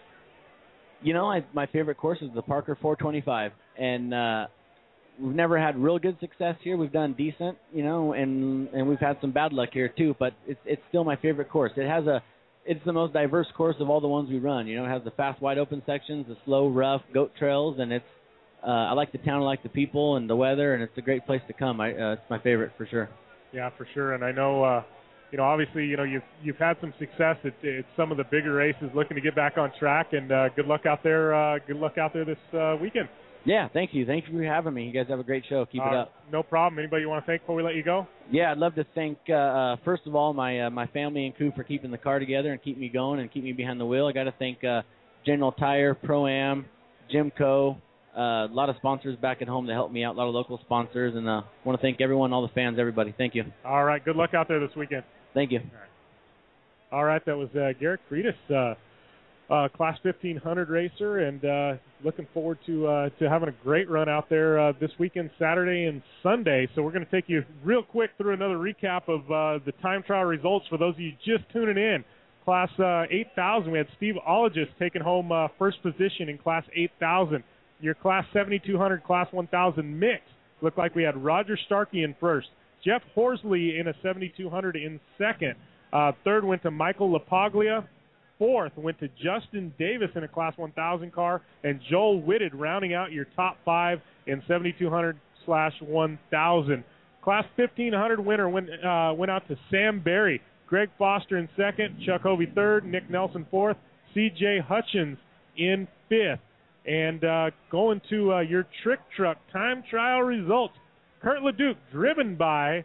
My favorite course is the Parker 425, and we've never had real good success here. We've done decent, and we've had some bad luck here too, but it's still my favorite course. It's the most diverse course of all the ones we run. It has the fast, wide open sections, the slow, rough goat trails, and it's I like the town, I like the people and the weather, and it's a great place to come. It's my favorite for sure. Yeah, for sure. And I know, obviously, you've had some success at some of the bigger races, looking to get back on track. And good luck out there. Good luck out there this weekend. Yeah, thank you. Thank you for having me. You guys have a great show. Keep it up. No problem. Anybody you want to thank before we let you go? Yeah, I'd love to thank, first of all, my family and crew for keeping the car together and keep me going and keep me behind the wheel. I got to thank General Tire, Pro-Am, Jimco, a lot of sponsors back at home that helped me out, a lot of local sponsors, and I want to thank everyone, all the fans, everybody. Thank you. All right. Good luck out there this weekend. Thank you. All right. That was Garrett Freitas, Class 1500 racer, and looking forward to having a great run out there this weekend, Saturday and Sunday. So we're going to take you real quick through another recap of the time trial results for those of you just tuning in. Class 8000, we had Steve Ologist taking home first position in Class 8000. Your Class 7200, Class 1000 mix. Looked like we had Roger Starkey in first. Jeff Horsley in a 7200 in second. Third went to Michael LaPaglia. Fourth went to Justin Davis in a Class 1000 car. And Joel Whitted rounding out your top 5 in 7200/1000. Class 1500 winner went out to Sam Berry. Greg Foster in second. Chuck Hovey third. Nick Nelson fourth. C.J. Hutchins in fifth. And going to your trick truck time trial results. Kurt LeDuc, driven by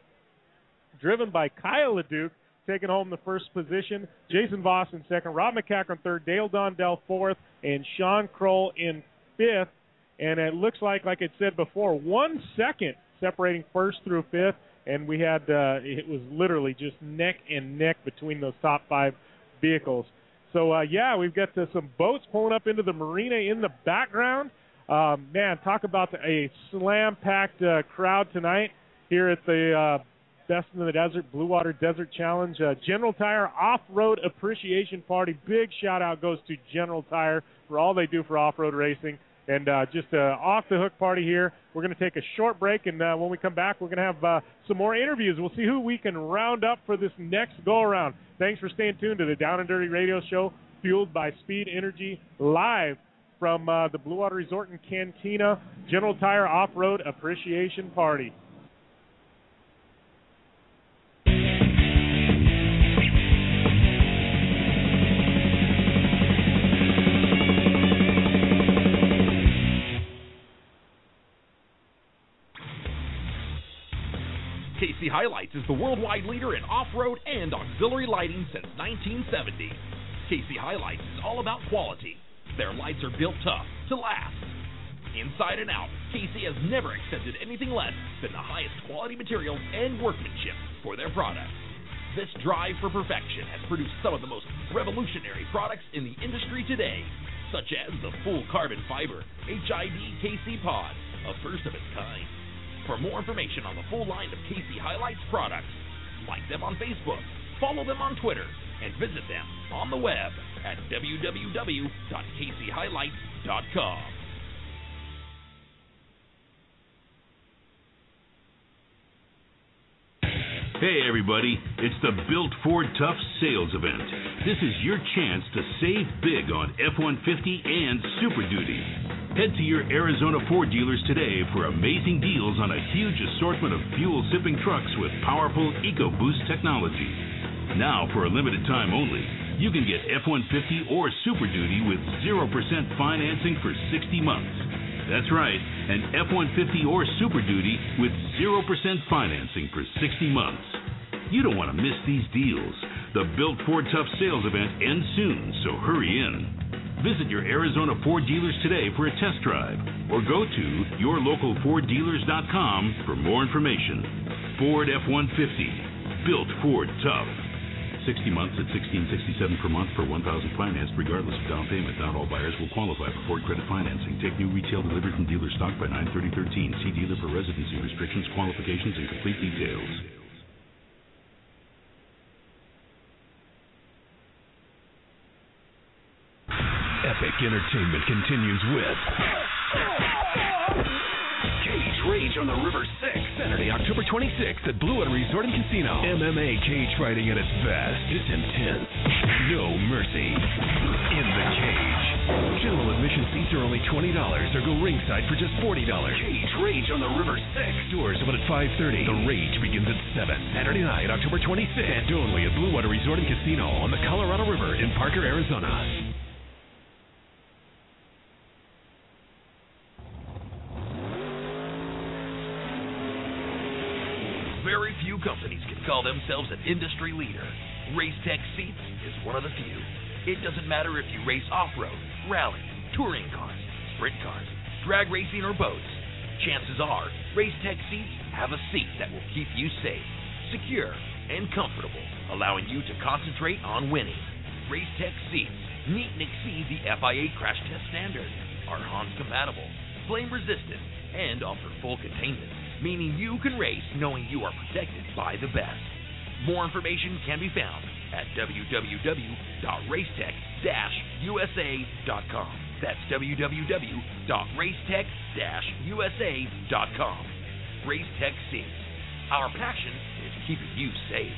Kyle LeDuc, taking home the first position. Jason Voss in second. Rob McCacker third. Dale Dondell fourth. And Sean Kroll in fifth. And it looks like I said before, 1 second separating first through fifth. And we had it was literally just neck and neck between those top 5 vehicles. So, we've got some boats pulling up into the marina in the background. Man, talk about a slam-packed crowd tonight here at the Best in the Desert, Blue Water Desert Challenge. General Tire Off-Road Appreciation Party. Big shout-out goes to General Tire for all they do for off-road racing. And just an off-the-hook party here. We're going to take a short break, and when we come back, we're going to have some more interviews. We'll see who we can round up for this next go-around. Thanks for staying tuned to the Down and Dirty Radio Show, fueled by Speed Energy, live from the Blue Water Resort and Cantina General Tire Off-Road Appreciation Party. KC Highlights is the worldwide leader in off-road and auxiliary lighting since 1970. KC Highlights is all about quality. Their lights are built tough to last. Inside and out, KC has never accepted anything less than the highest quality materials and workmanship for their products. This drive for perfection has produced some of the most revolutionary products in the industry today, such as the full carbon fiber HID KC pod, a first of its kind. For more information on the full line of Casey Highlights products, like them on Facebook, follow them on Twitter, and visit them on the web at www.caseyhighlights.com. Hey everybody, it's the Built Ford Tough Sales Event. This is your chance to save big on F-150 and Super Duty. Head to your Arizona Ford dealers today for amazing deals on a huge assortment of fuel-sipping trucks with powerful EcoBoost technology. Now, for a limited time only, you can get F-150 or Super Duty with 0% financing for 60 months. That's right, an F-150 or Super Duty with 0% financing for 60 months. You don't want to miss these deals. The Built Ford Tough Sales Event ends soon, so hurry in. Visit your Arizona Ford dealers today for a test drive, or go to yourlocalforddealers.com for more information. Ford F-150, Built Ford Tough. 60 months at $1,667 per month for 1,000 financed, regardless of down payment. Not all buyers will qualify for Ford credit financing. Take new retail delivered from dealer stock by 9/30/13. See dealer for residency restrictions, qualifications, and complete details. Epic entertainment continues with Cage Rage on the River 6, Saturday, October 26th at Blue Water Resort and Casino. MMA cage fighting at its best. It's intense. No mercy. In the cage. General admission seats are only $20 or go ringside for just $40. Cage Rage on the River 6. Doors open at 5:30. The Rage begins at 7. Saturday night, October 26th. And only at Blue Water Resort and Casino on the Colorado River in Parker, Arizona. Very few companies can call themselves an industry leader. Racetech Seats is one of the few. It doesn't matter if you race off-road, rally, touring cars, sprint cars, drag racing, or boats. Chances are, Racetech Seats have a seat that will keep you safe, secure, and comfortable, allowing you to concentrate on winning. Racetech Seats meet and exceed the FIA crash test standard, are Hans compatible, flame resistant, and offer full containment, meaning you can race knowing you are protected by the best. More information can be found at www.racetech-usa.com. That's www.racetech-usa.com. Racetech Seats. Our passion is keeping you safe.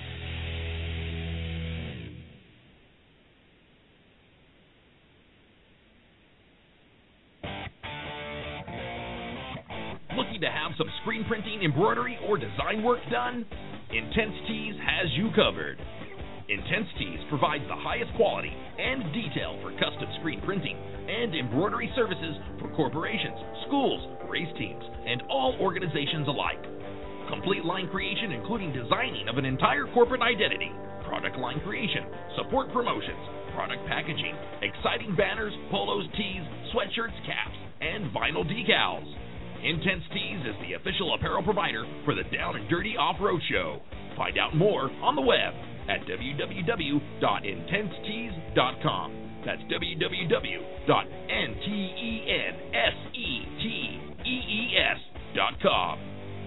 Looking to have some screen printing, embroidery, or design work done? Intense Tees has you covered. Intense Tees provides the highest quality and detail for custom screen printing and embroidery services for corporations, schools, race teams, and all organizations alike. Complete line creation including designing of an entire corporate identity, product line creation, support promotions, product packaging, exciting banners, polos, tees, sweatshirts, caps, and vinyl decals. Intense Tees is the official apparel provider for the Down and Dirty Off-Road Show. Find out more on the web at www.intensetees.com. That's www.intensetees.com.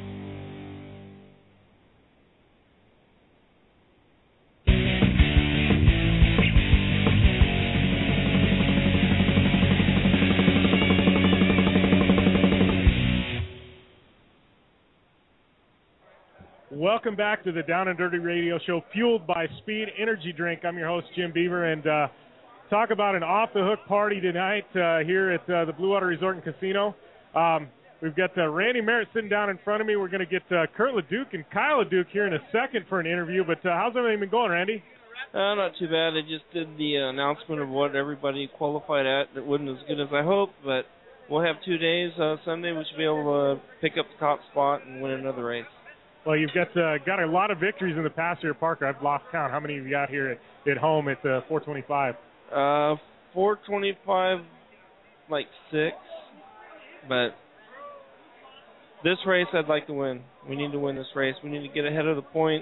Welcome back to the Down and Dirty Radio Show, fueled by Speed Energy Drink. I'm your host, Jim Beaver, and talk about an off-the-hook party tonight here at the Blue Water Resort and Casino. We've got Randy Merritt sitting down in front of me. We're going to get Kurt LeDuc and Kyle LeDuc here in a second for an interview, but how's everything been going, Randy? Not too bad. I just did the announcement of what everybody qualified at. It wasn't as good as I hoped, but we'll have 2 days. Sunday we should be able to pick up the top spot and win another race. Well, you've got a lot of victories in the past here at Parker. I've lost count. How many have you got here at home at 425? 425, like 6. But this race I'd like to win. We need to win this race. We need to get ahead of the points.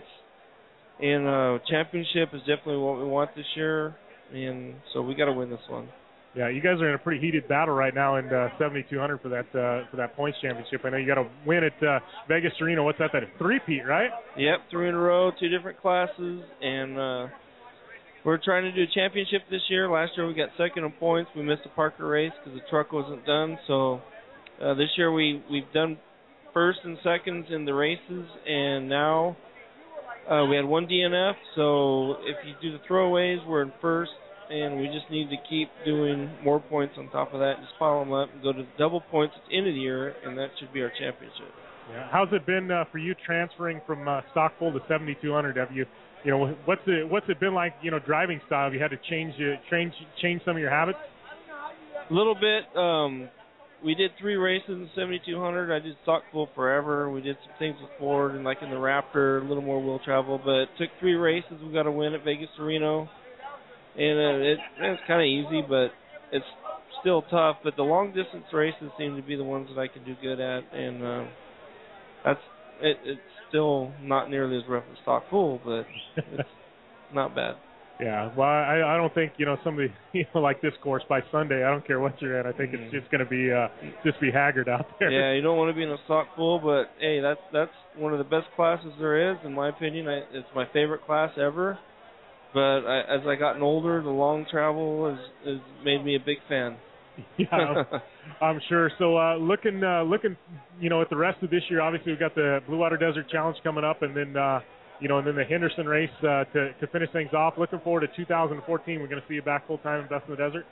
And championship is definitely what we want this year. And so we got to win this one. Yeah, you guys are in a pretty heated battle right now in 7,200 for that points championship. I know you got to win at Vegas to Reno. What's that? That three-peat, right? Yep, 3 in a row, 2 different classes, and we're trying to do a championship this year. Last year we got second in points. We missed the Parker race because the truck wasn't done. So this year we've done first and seconds in the races, and now we had 1 DNF. So if you do the throwaways, we're in first. And we just need to keep doing more points on top of that, and just pile them up and go to double points at the end of the year, and that should be our championship. Yeah. How's it been for you transferring from stock full to 7,200? Have you know, what's it been like? You know, driving style. Have you had to change some of your habits? A little bit. We did 3 races in 7,200. I did stock full forever. We did some things with Ford and like in the Raptor, a little more wheel travel, but it took 3 races. We got a win at Vegas to Reno. And it's kind of easy, but it's still tough. But the long distance races seem to be the ones that I can do good at, and it's still not nearly as rough as stock full, but it's not bad. Yeah, well, I don't think somebody like this course by Sunday. I don't care what you're at. I think it's just going to be just be haggard out there. Yeah, you don't want to be in a stock full, but hey, that's one of the best classes there is, in my opinion. It's my favorite class ever. But as I gotten older, the long travel has made me a big fan. Yeah, I'm sure. So looking, at the rest of this year, obviously we've got the Blue Water Desert Challenge coming up, and then and then the Henderson race to finish things off. Looking forward to 2014. We're going to see you back full time in Best in the Desert.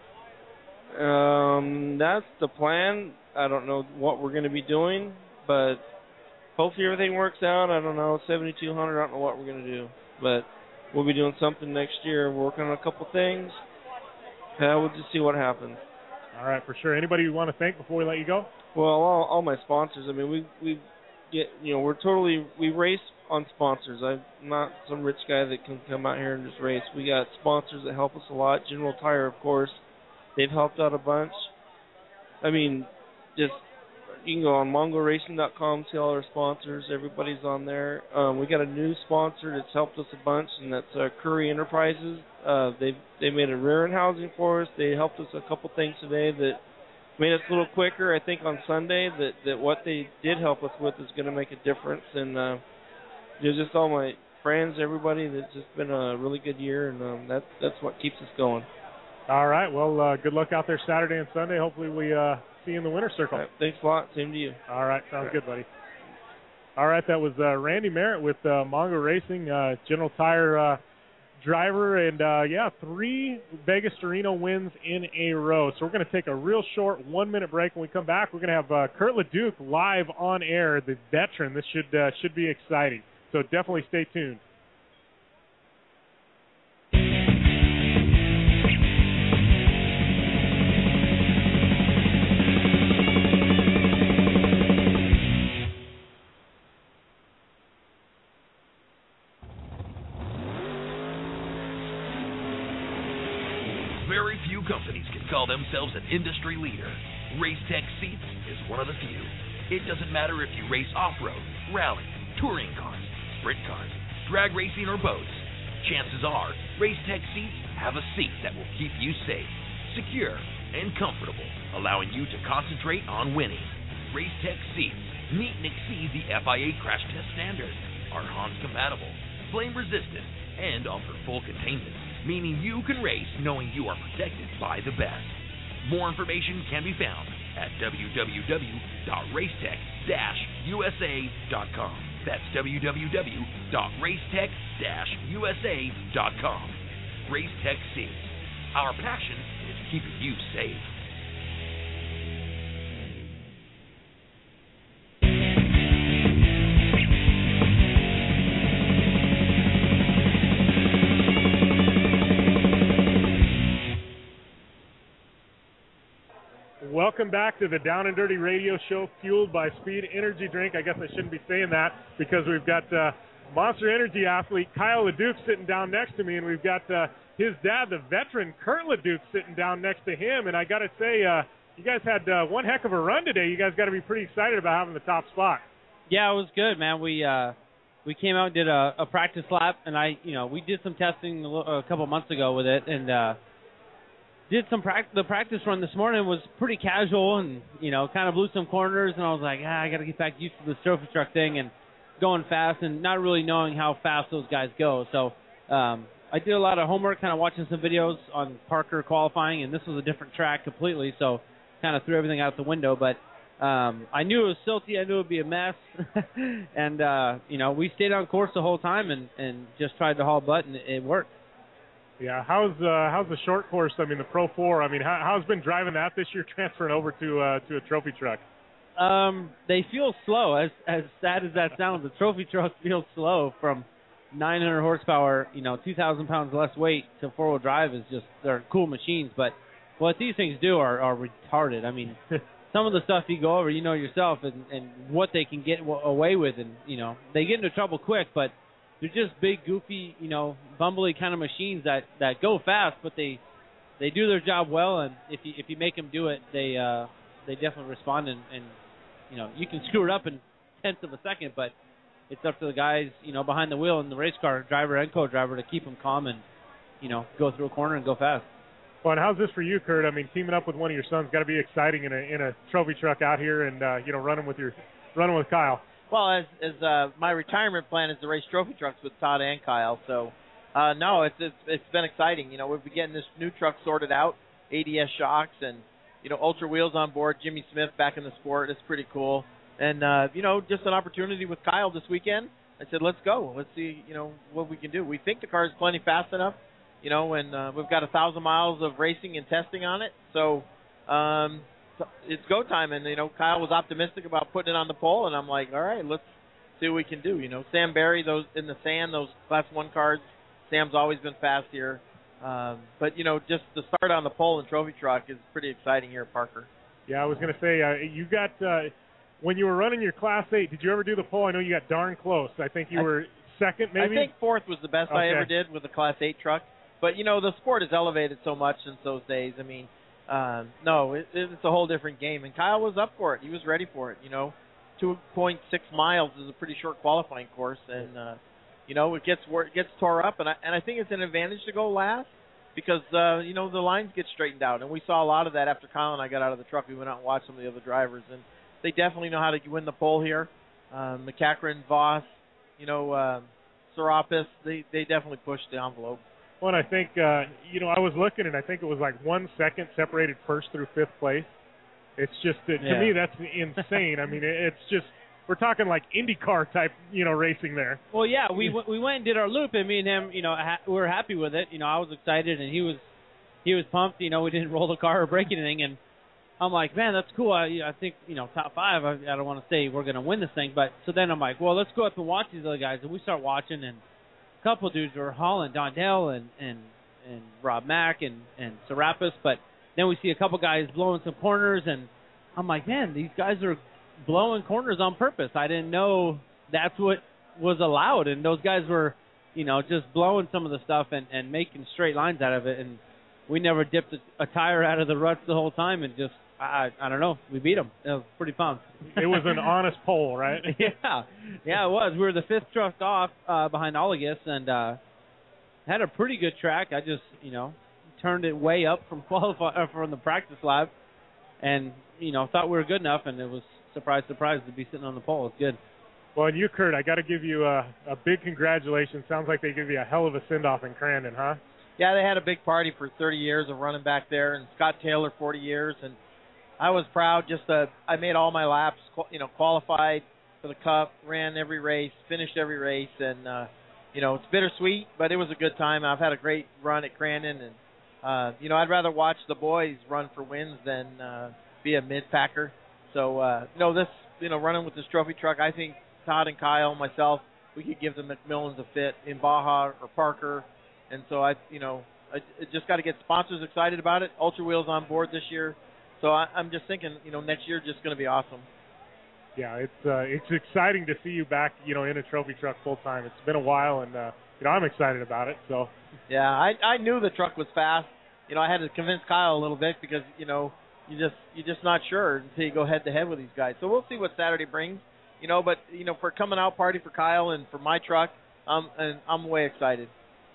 That's the plan. I don't know what we're going to be doing, but hopefully everything works out. I don't know, 7,200. I don't know what we're going to do, but we'll be doing something next year, working on a couple things. We'll just see what happens. All right, for sure. Anybody you want to thank before we let you go? Well, all my sponsors. I mean, we get, we race on sponsors. I'm not some rich guy that can come out here and just race. We got sponsors that help us a lot. General Tire, of course, they've helped out a bunch. I mean, just you can go on MongoRacing.com, see all our sponsors. Everybody's on there. We got a new sponsor that's helped us a bunch, and that's Curry Enterprises. They made a rear end housing for us. They helped us a couple things today that made us a little quicker. I think on Sunday that what they did help us with is going to make a difference. And just all my friends, everybody. That's just been a really good year, and that's what keeps us going. All right. Well, good luck out there Saturday and Sunday. Hopefully we see you in the winner's circle. Right, thanks a lot. Same to you. All right. Sounds good, buddy. All right. That was Randy Merritt with Mongo Racing, General Tire driver, and 3 Vegas to Reno wins in a row. So we're going to take a real short 1-minute break. When we come back, we're going to have Kurt LeDuc live on air, the veteran. This should be exciting. So definitely stay tuned. Very few companies can call themselves an industry leader. Racetech Seats is one of the few. It doesn't matter if you race off-road, rally, touring cars, sprint cars, drag racing, or boats. Chances are, Racetech Seats have a seat that will keep you safe, secure, and comfortable, allowing you to concentrate on winning. Racetech Seats meet and exceed the FIA crash test standard, are Hans compatible, flame resistant, and offer full containment, meaning you can race knowing you are protected by the best. More information can be found at www.racetech-usa.com. That's www.racetech-usa.com. Racetech Seats. Our passion is keeping you safe. Welcome back to the Down and Dirty Radio Show, fueled by Speed Energy Drink. I guess I shouldn't be saying that because we've got Monster Energy athlete Kyle LeDuc sitting down next to me, and we've got his dad, the veteran Kurt LeDuc, sitting down next to him. And I got to say, you guys had one heck of a run today. You guys got to be pretty excited about having the top spot. Yeah, it was good, man. We came out and did a practice lap, and we did some testing a couple months ago with it, and did the practice run this morning was pretty casual, and kind of blew some corners, and I was like, I got to get back used to this trophy truck thing and going fast, and not really knowing how fast those guys go. So I did a lot of homework, kind of watching some videos on Parker qualifying, and this was a different track completely, so kind of threw everything out the window. But I knew it was silty. I knew it would be a mess. And, we stayed on course the whole time and just tried to haul butt, and it worked. Yeah, how's the short course? I mean, the Pro 4. I mean, how's been driving that this year, transferring over to a trophy truck? They feel slow. As sad as that sounds, the trophy truck feels slow. From 900 horsepower, 2,000 pounds less weight to four-wheel drive is just, they're cool machines. But what these things do are retarded. I mean, some of the stuff you go over, yourself, and what they can get away with, and they get into trouble quick, but they're just big, goofy, bumbly kind of machines that go fast, but they do their job well, and if you make them do it, they definitely respond, and you can screw it up in tenths of a second, but it's up to the guys, behind the wheel in the race car, driver and co-driver, to keep them calm and, go through a corner and go fast. Well, and how's this for you, Kurt? I mean, teaming up with one of your sons got to be exciting in a trophy truck out here, and running with Kyle. Well, as my retirement plan is to race trophy trucks with Todd and Kyle. So, no, it's been exciting. We've been getting this new truck sorted out, ADS shocks, and Ultra wheels on board. Jimmy Smith back in the sport. It's pretty cool. And just an opportunity with Kyle this weekend. I said, let's go. Let's see, what we can do. We think the car is plenty fast enough. And we've got 1,000 miles of racing and testing on it. So it's go time. And, Kyle was optimistic about putting it on the pole. And I'm like, all right, let's see what we can do. Sam Barry, those in the sand, those Class 1 cars, Sam's always been fast here. But, just the start on the pole and trophy truck is pretty exciting here at Parker. Yeah, I was going to say, you got when you were running your Class 8, did you ever do the pole? I know you got darn close. I think you were second, maybe? I think fourth was the best I ever did with a Class 8 truck. But, the sport has elevated so much since those days. I mean, it's a whole different game. And Kyle was up for it. He was ready for it. 2.6 miles is a pretty short qualifying course. And, it gets tore up. And I think it's an advantage to go last because, the lines get straightened out. And we saw a lot of that after Kyle and I got out of the truck. We went out and watched some of the other drivers. And they definitely know how to win the pole here. McCachran, Voss, Serapis, they definitely pushed the envelope. Well, and I think, I was looking, and I think it was like 1 second separated first through fifth place. It's just, to me, that's insane. I mean, it's just, we're talking like IndyCar type, racing there. Well, yeah, we went and did our loop, and me and him, we were happy with it. I was excited, and he was pumped. We didn't roll the car or break anything, and I'm like, man, that's cool. I think, top five. I don't want to say we're going to win this thing, but so then I'm like, well, let's go up and watch these other guys, and we start watching, and couple dudes were hauling, Dondell and Rob Mack and Serapis, but then we see a couple guys blowing some corners, and I'm like, man, these guys are blowing corners on purpose. I didn't know that's what was allowed, and those guys were, just blowing some of the stuff and making straight lines out of it, and we never dipped a tire out of the ruts the whole time, and just, I don't know, we beat them. It was pretty pumped. It was an honest pole, right? Yeah, it was. We were the fifth truck off behind Olagus, and had a pretty good track. I just, turned it way up from from the practice lap, and thought we were good enough, and it was surprise to be sitting on the pole. It's good. Well, and you, Kurt, I got to give you a big congratulations. Sounds like they give you a hell of a send-off in Crandon, huh? Yeah, they had a big party for 30 years of running back there, and Scott Taylor 40 years, and I was proud. I made all my laps, qualified for the Cup, ran every race, finished every race, and it's bittersweet, but it was a good time. I've had a great run at Crandon, and I'd rather watch the boys run for wins than be a mid-packer. So running with this trophy truck, I think Todd and Kyle and myself, we could give the McMillans a fit in Baja or Parker, and so I just got to get sponsors excited about it. Ultra Wheels on board this year. So I'm just thinking, next year just going to be awesome. Yeah, it's exciting to see you back, in a trophy truck full time. It's been a while, and I'm excited about it. So. Yeah, I knew the truck was fast. I had to convince Kyle a little bit because you're just not sure until you go head to head with these guys. So we'll see what Saturday brings. But for coming out party for Kyle and for my truck, I'm way excited.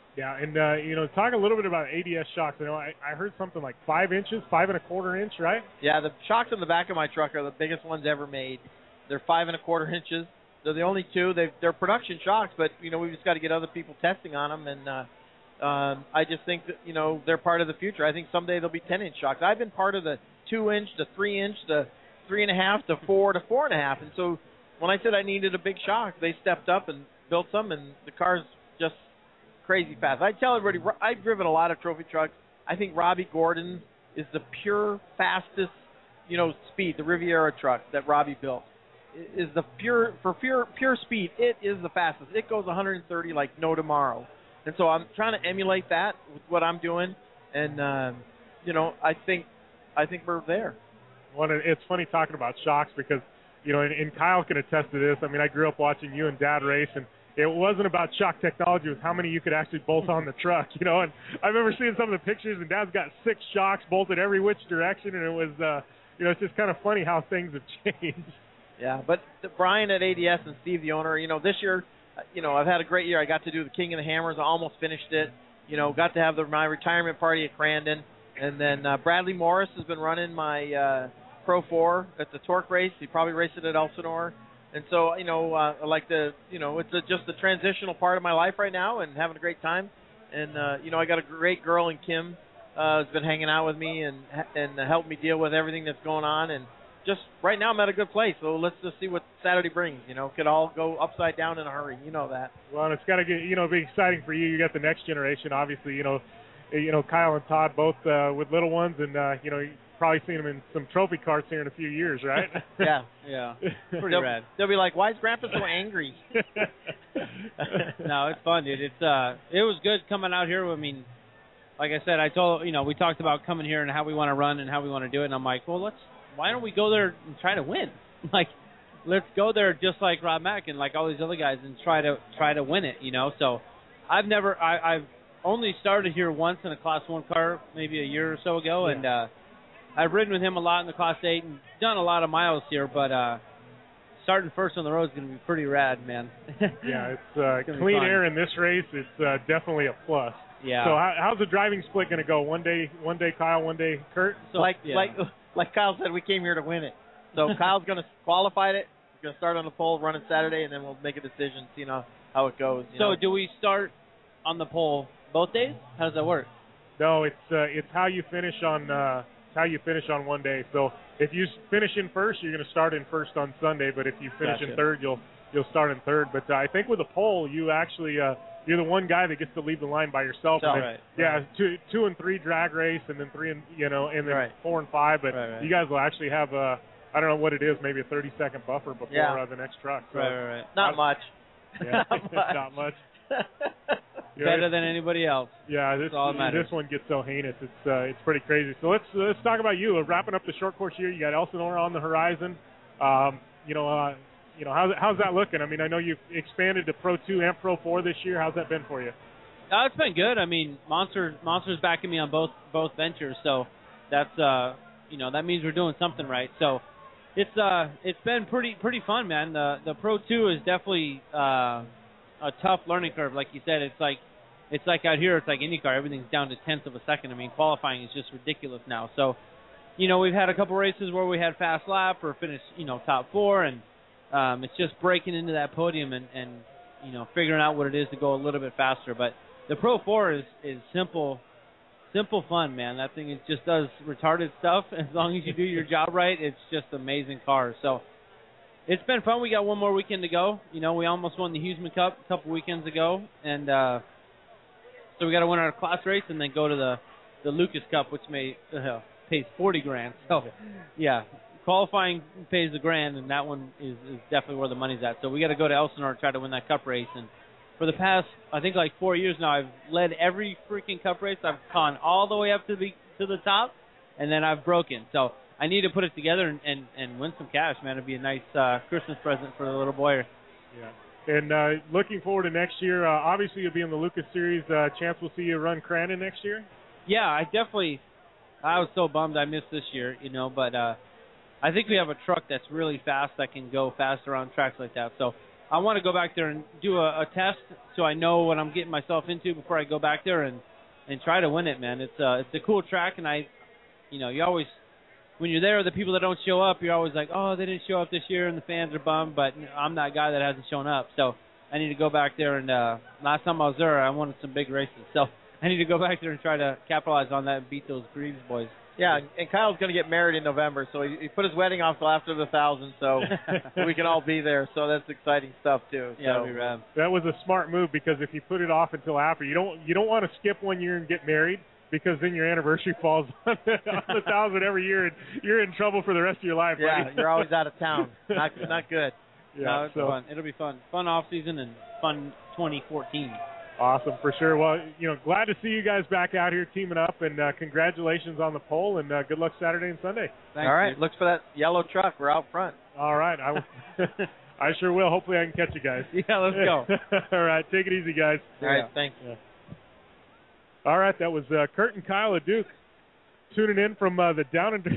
Yeah, and talk a little bit about ADS shocks. I heard something like 5 inches, 5 1/4 inch, right? Yeah, the shocks on the back of my truck are the biggest ones ever made. They're 5 1/4 inches. They're the only two. They're production shocks, but we've just got to get other people testing on them. And I just think that they're part of the future. I think someday they'll be 10-inch shocks. I've been part of the 2-inch, the 3-inch, the 3.5 to 4 to 4.5. And so when I said I needed a big shock, they stepped up and built some, and the car's just crazy fast. I tell everybody, I've driven a lot of trophy trucks. I think Robbie Gordon is the pure fastest, speed. The Riviera truck that Robbie built is the pure speed. It is the fastest. It goes 130 like no tomorrow. And so I'm trying to emulate that with what I'm doing, and I think we're there. Well, it's funny talking about shocks because and Kyle can attest to this. I mean, I grew up watching you and Dad race, and it wasn't about shock technology. It was how many you could actually bolt on the truck, And I remember seeing some of the pictures, and Dad's got 6 shocks bolted every which direction, and it was, it's just kind of funny how things have changed. Yeah, but Brian at ADS and Steve, the owner, this year, I've had a great year. I got to do the King of the Hammers. I almost finished it. Got to have my retirement party at Crandon, and then Bradley Morris has been running my Pro 4 at the Torque race. He probably raced it at Elsinore. And so, I like it's just a transitional part of my life right now and having a great time. And, I got a great girl in Kim who's been hanging out with me and helped me deal with everything that's going on. And just right now I'm at a good place. So let's just see what Saturday brings. Could all go upside down in a hurry. You know that. Well, and it's got to get, be exciting for you. You got the next generation, obviously, Kyle and Todd both with little ones, and, probably seen them in some trophy carts here in a few years, right? Yeah. Pretty rad. They'll be like, why is Grandpa so angry? No, it's fun, dude. It was good coming out here. I mean, like I said, we talked about coming here and how we want to run and how we want to do it, and I'm like, well, why don't we go there and try to win? Like, let's go there just like Rob Mack and like all these other guys and try to win it, So I've only started here once in a Class 1 car, maybe a year or so ago, and I've ridden with him a lot in the Class 8 and done a lot of miles here, but starting first on the road is going to be pretty rad, man. Yeah, it's clean air in this race. It's definitely a plus. Yeah. So how's the driving split going to go? One day Kyle, one day Kurt? So, like Kyle said, we came here to win it. So Kyle's going to qualify it. He's going to start on the pole, run it Saturday, and then we'll make a decision, see how it goes. So do we start on the pole both days? How does that work? No, it's how you finish on one day. So if you finish in first, you're going to start in first on Sunday. But if you finish in third, you'll start in third. But I think with a pole, you actually you're the one guy that gets to leave the line by yourself. Right. Yeah, 2 and 3 drag race, and then 3 and and then 4 and 5. But you guys will actually have I don't know what it is, maybe a 30-second buffer before the next truck. So, right. Not much. Yeah, not much. Better than anybody else. Yeah, this one gets so heinous. It's pretty crazy. So let's talk about you. Wrapping up the short course year, you got Elsinore on the horizon. How's that looking? I mean, I know you've expanded to Pro 2 and Pro 4 this year. How's that been for you? It's been good. I mean, Monster's backing me on both ventures, so that's that means we're doing something right. So it's been pretty fun, man. The Pro 2 is definitely a tough learning curve, like you said. It's like out here, it's like IndyCar. Everything's down to tenths of a second. I mean, qualifying is just ridiculous now. So, we've had a couple races where we had fast lap or finished, top 4, and it's just breaking into that podium and figuring out what it is to go a little bit faster. But the Pro 4 is simple fun, man. That thing just does retarded stuff. As long as you do your job right, it's just amazing cars. So it's been fun. We got one more weekend to go. We almost won the Huseman Cup a couple weekends ago, and so we got to win our class race and then go to the Lucas Cup, which pays $40,000. So yeah, qualifying pays $1,000, and that one is definitely where the money's at. So we got to go to Elsinore and try to win that Cup race. And for the past, I think, like 4 years now, I've led every freaking Cup race. I've gone all the way up to the top, and then I've broken. So I need to put it together and win some cash, man. It'd be a nice Christmas present for the little boy. Yeah. And looking forward to next year, obviously you'll be in the Lucas Series. Chance we'll see you run Crandon next year? Yeah, I was so bummed I missed this year, but I think we have a truck that's really fast that can go faster on tracks like that. So I want to go back there and do a test so I know what I'm getting myself into before I go back there and try to win it, man. It's a cool track, and you always, when you're there, the people that don't show up, you're always like, oh, they didn't show up this year, and the fans are bummed. But I'm that guy that hasn't shown up, so I need to go back there. And last time I was there, I won some big races, so I need to go back there and try to capitalize on that and beat those Greaves boys. Yeah, and Kyle's going to get married in November, so he put his wedding off till after the 1,000, so we can all be there. So that's exciting stuff too. Yeah, so. that'd be rad. That was a smart move, because if you put it off until after, you don't want to skip 1 year and get married, because then your anniversary falls on the 1,000 every year, and you're in trouble for the rest of your life. Yeah, buddy. you're always out of town. Not good. Yeah, no, it's fun. It'll be fun. Fun off season and fun 2014. Awesome, for sure. Well, glad to see you guys back out here teaming up, and congratulations on the pole, and good luck Saturday and Sunday. Thanks, all right, dude. look for that yellow truck. We're out front. All right, I sure will. Hopefully I can catch you guys. Yeah, let's go. All right, take it easy, guys. All right, thanks. Yeah. All right, that was Kurt and Kyle Duke tuning in from the Down and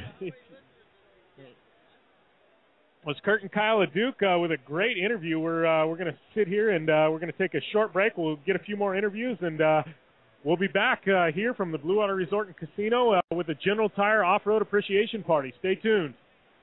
was Kurt and Kyle Duke with a great interview. We're going to sit here and we're going to take a short break. We'll get a few more interviews, and we'll be back here from the Blue Water Resort and Casino with the General Tire Off-Road Appreciation Party. Stay tuned.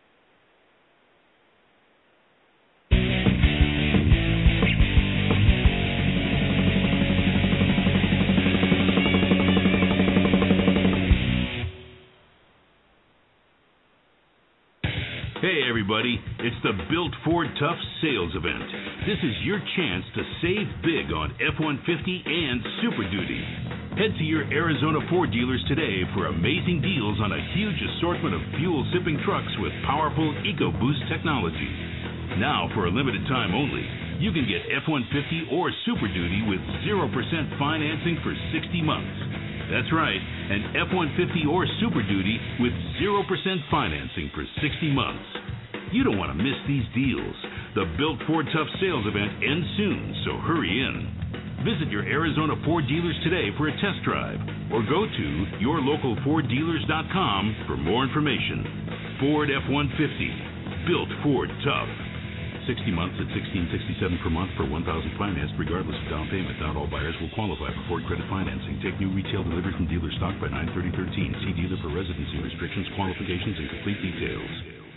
Hey everybody, it's the Built Ford Tough Sales Event. This is your chance to save big on F-150 and Super Duty. Head to your Arizona Ford dealers today for amazing deals on a huge assortment of fuel-sipping trucks with powerful EcoBoost technology. Now, for a limited time only, you can get F-150 or Super Duty with 0% financing for 60 months. That's right, an F-150 or Super Duty with 0% financing for 60 months. You don't want to miss these deals. The Built Ford Tough Sales Event ends soon, so hurry in. Visit your Arizona Ford dealers today for a test drive, or go to yourlocalforddealers.com for more information. Ford F-150, Built Ford Tough. 60 months at $1,667 per month for 1,000 financed, regardless of down payment. Not all buyers will qualify for Ford credit financing. Take new retail delivered from dealer stock by 9/30/13. See dealer for residency restrictions, qualifications, and complete details.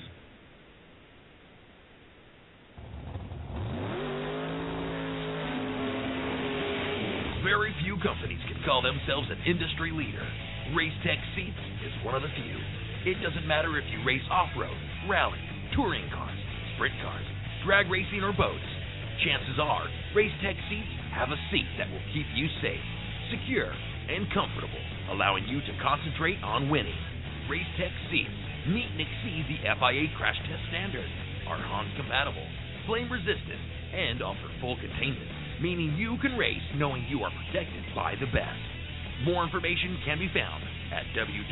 Very few companies can call themselves an industry leader. Racetech Seats is one of the few. It doesn't matter if you race off-road, rally, touring cars, sprint cars, drag racing, or boats. Chances are, Racetech Seats have a seat that will keep you safe, secure, and comfortable, allowing you to concentrate on winning. Racetech Seats meet and exceed the FIA crash test standard, are HANS compatible, flame resistant, and offer full containment, meaning you can race knowing you are protected by the best. More information can be found at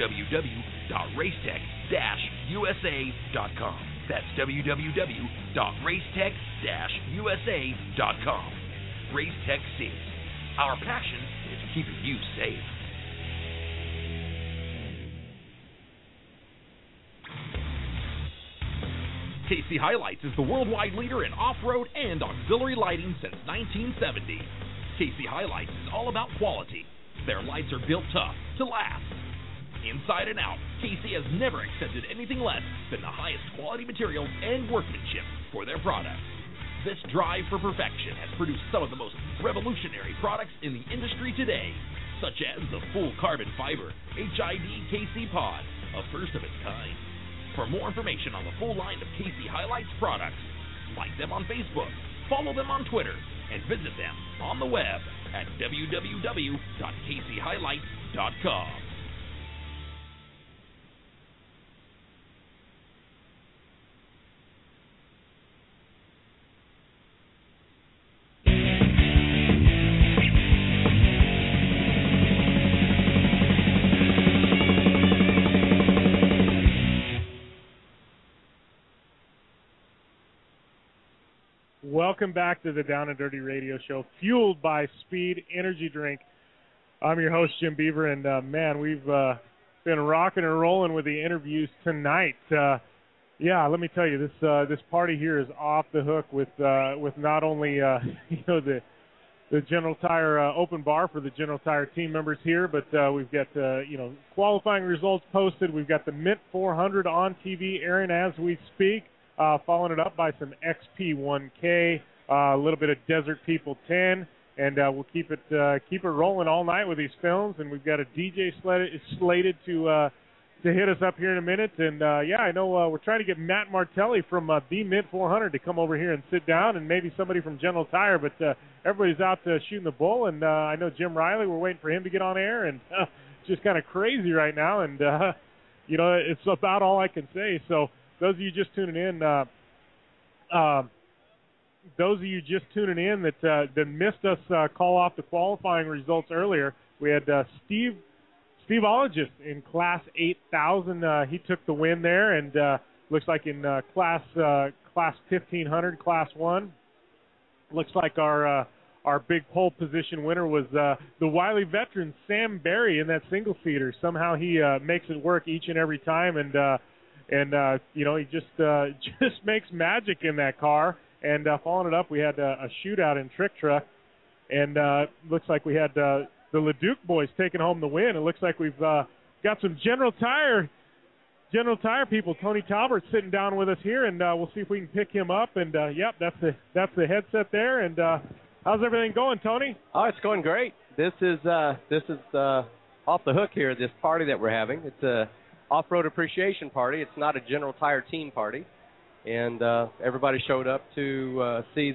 www.racetech-usa.com. That's www.racetech-usa.com. Racetech Seats. Our passion is keeping you safe. KC Highlights is the worldwide leader in off-road and auxiliary lighting since 1970. KC Highlights is all about quality. Their lights are built tough to last. Inside and out, KC has never accepted anything less than the highest quality materials and workmanship for their products. This drive for perfection has produced some of the most revolutionary products in the industry today, such as the full carbon fiber HID KC Pod, a first of its kind. For more information on the full line of KC Highlights products, like them on Facebook, follow them on Twitter, and visit them on the web at www.kchighlights.com. Welcome back to the Down and Dirty Radio Show, fueled by Speed Energy Drink. I'm your host, Jim Beaver, and man, we've been rocking and rolling with the interviews tonight. Yeah, let me tell you, this party here is off the hook with not only the General Tire open bar for the General Tire team members here, but we've got qualifying results posted. We've got the Mint 400 on TV airing as we speak, following it up by some XP1K, a little bit of Desert People 10, and we'll keep it rolling all night with these films. And we've got a DJ slated to hit us up here in a minute. And, I know we're trying to get Matt Martelli from the Mint 400 to come over here and sit down, and maybe somebody from General Tire, but everybody's out shooting the bull. And I know Jim Riley, we're waiting for him to get on air, and it's just kind of crazy right now. And, it's about all I can say. So those of you just tuning in, that missed us call off the qualifying results earlier, we had Steve Ologist in Class 8000. He took the win there, and looks like in Class 1500, Class 1. Looks like our big pole position winner was the wily veteran Sam Berry in that single-seater. Somehow he makes it work each and every time, and he just makes magic in that car. And following it up, we had a shootout in Trick Truck, and looks like we had the LeDuc boys taking home the win. It looks like we've got some General Tire people. Tony Talbert sitting down with us here, and we'll see if we can pick him up. And yep, that's the headset there. And how's everything going, Tony? Oh, it's going great. This is off the hook here. This party that we're having. It's a off-road appreciation party. It's not a General Tire team party, and everybody showed up to see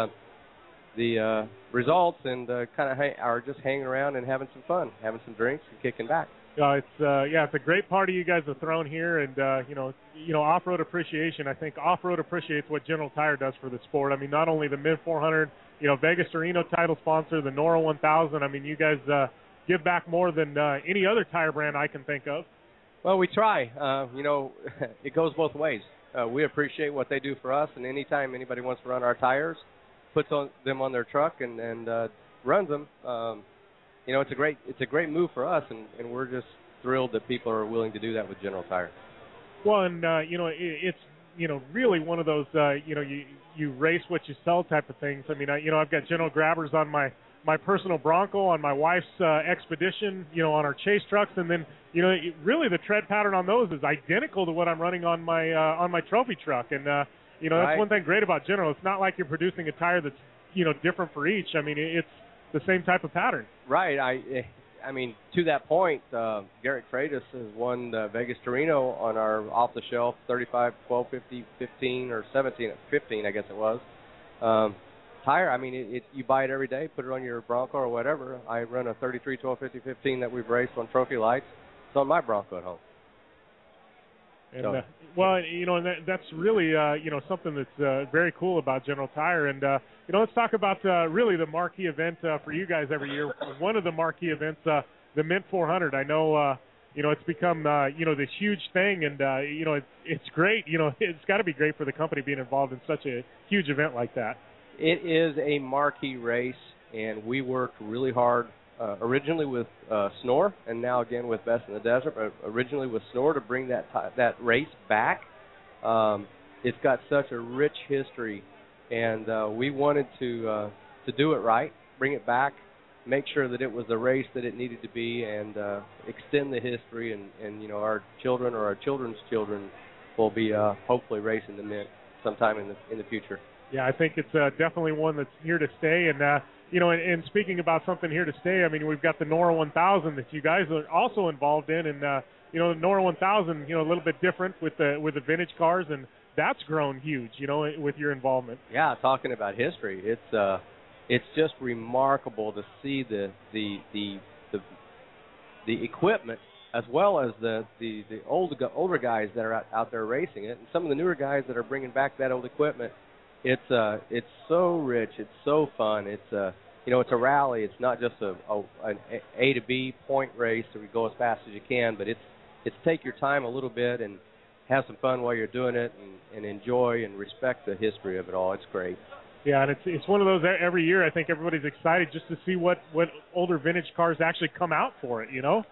the results, and kind of are just hanging around and having some fun, having some drinks and kicking back. It's a great party you guys have thrown here, and off-road appreciation. I think off-road appreciates what General Tire does for the sport. I mean, not only the Mint 400, Vegas Torino title sponsor, the Nora 1000. I mean, you guys give back more than any other tire brand I can think of. Well, we try. It goes both ways. We appreciate what they do for us, and anytime anybody wants to run our tires, puts them on their truck and runs them. It's a great move for us, and we're just thrilled that people are willing to do that with General Tire. Well, and it's really one of those you race what you sell type of things. I mean, I've got General Grabbers on my personal Bronco, on my wife's Expedition, on our chase trucks, and then really the tread pattern on those is identical to what I'm running on my trophy truck, and that's right. One thing great about General. It's not like you're producing a tire that's different for each. I mean, it's the same type of pattern. Right. I mean, to that point, Garrett Freitas has won Vegas Torino on our off-the-shelf 35, 12, 50, 15, or 17, 15, I guess it was. Tire, I mean, you buy it every day, put it on your Bronco or whatever. I run a 33, 12, 50, 15 that we've raced on trophy lights. It's on my Bronco at home. And and that's really something that's very cool about General Tire. And let's talk about really the marquee event for you guys every year. One of the marquee events, the Mint 400. I know it's become this huge thing, and it's great. It's got to be great for the company being involved in such a huge event like that. It is a marquee race, and we worked really hard. Originally with Snore, and now again with Best in the Desert, but originally with Snore to bring that race back. It's got such a rich history, and we wanted to do it right, bring it back, make sure that it was the race that it needed to be, and extend the history, and our children or our children's children will be hopefully racing the Mint sometime in the future. Yeah, I think it's definitely one that's here to stay, and and speaking about something here to stay, I mean, we've got the Nora 1000 that you guys are also involved in, and the Nora 1000, a little bit different with the vintage cars, and that's grown huge, with your involvement. Yeah, talking about history, it's just remarkable to see the equipment as well as the older guys that are out there racing it, and some of the newer guys that are bringing back that old equipment. It's so rich. It's so fun. It's a rally. It's not just an A to B point race so we go as fast as you can, but it's take your time a little bit and have some fun while you're doing it, and enjoy and respect the history of it all. It's great. Yeah, and it's one of those every year. I think everybody's excited just to see what older vintage cars actually come out for it.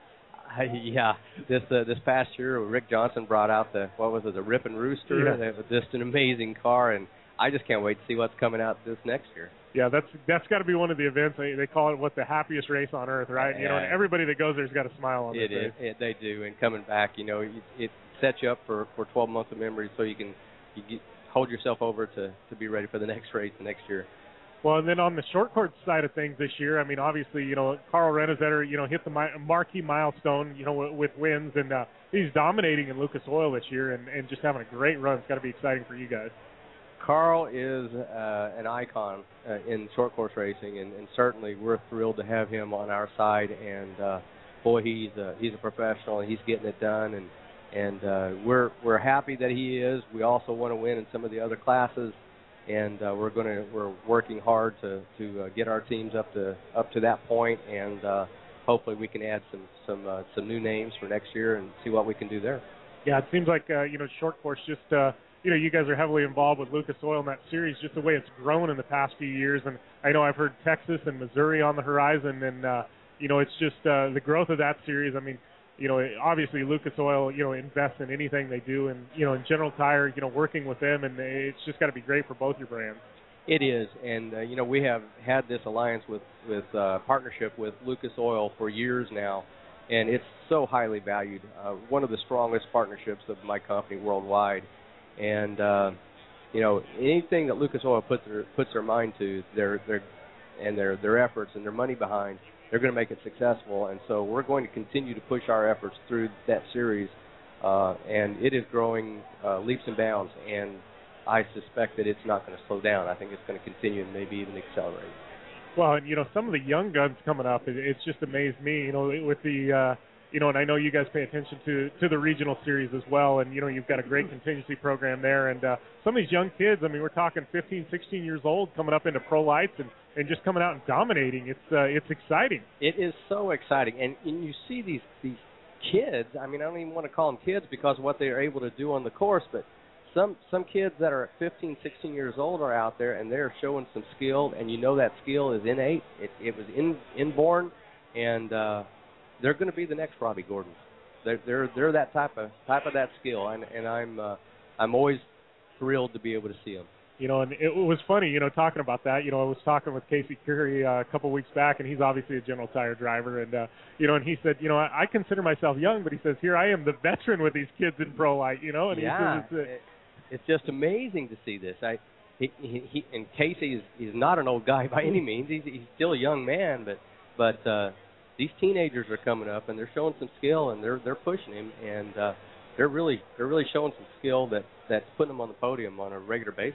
Yeah, this past year, Rick Johnson brought out the Rippin' Rooster. Yeah. They have just an amazing car, and I just can't wait to see what's coming out this next year. Yeah, that's got to be one of the events. They call it the happiest race on earth, right? You know, and everybody that goes there's got a smile on their face. They do, and coming back, you know, it sets you up for 12 months of memories, so you hold yourself over to be ready for the next race the next year. Well, and then on the short course side of things this year, I mean, obviously, you know, Carl Renesetter, you know, hit the marquee milestone, you know, with wins, and he's dominating in Lucas Oil this year and just having a great run. It's got to be exciting for you guys. Carl is an icon in short course racing, and certainly we're thrilled to have him on our side. And boy, he's a professional, and he's getting it done, and we're happy that he is. We also want to win in some of the other classes. And we're working hard to get our teams up to that point, and hopefully we can add some new names for next year and see what we can do there. Yeah, it seems like you know, short course just you know, you guys are heavily involved with Lucas Oil in that series, just the way it's grown in the past few years. And I know I've heard Texas and Missouri on the horizon, and you know, it's just the growth of that series. I mean, you know, obviously Lucas Oil, you know, invests in anything they do, and you know, in General Tire, you know, working with them, and it's just got to be great for both your brands. It is, and you know, we have had this alliance with partnership with Lucas Oil for years now, and it's so highly valued. One of the strongest partnerships of my company worldwide, and you know, anything that Lucas Oil puts their mind to, their efforts and their money behind, they're going to make it successful, and so we're going to continue to push our efforts through that series, and it is growing leaps and bounds, and I suspect that it's not going to slow down. I think it's going to continue and maybe even accelerate. Well, and you know, some of the young guns coming up, it's just amazed me, you know, with the you know, and I know you guys pay attention to the regional series as well, and you know, you've got a great contingency program there, and some of these young kids, I mean, we're talking 15, 16 years old coming up into pro lights and just coming out and dominating. It's exciting. It is so exciting, and you see these kids. I mean, I don't even want to call them kids because of what they are able to do on the course, but some kids that are 15, 16 years old are out there, and they're showing some skill, and you know that skill is innate. It was inborn, and they're going to be the next Robbie Gordon. They're that type of that skill, and I'm always thrilled to be able to see them. You know, and it was funny, you know, talking about that. You know, I was talking with Casey Curry a couple weeks back, and he's obviously a General Tire driver, and you know, and he said, you know, I consider myself young, but he says, here I am, the veteran with these kids in pro light, you know, and yeah, he says it's just amazing to see this. He and Casey is not an old guy by any means. He's still a young man, but these teenagers are coming up and they're showing some skill, and they're pushing him, and they're really showing some skill that's putting them on the podium on a regular basis.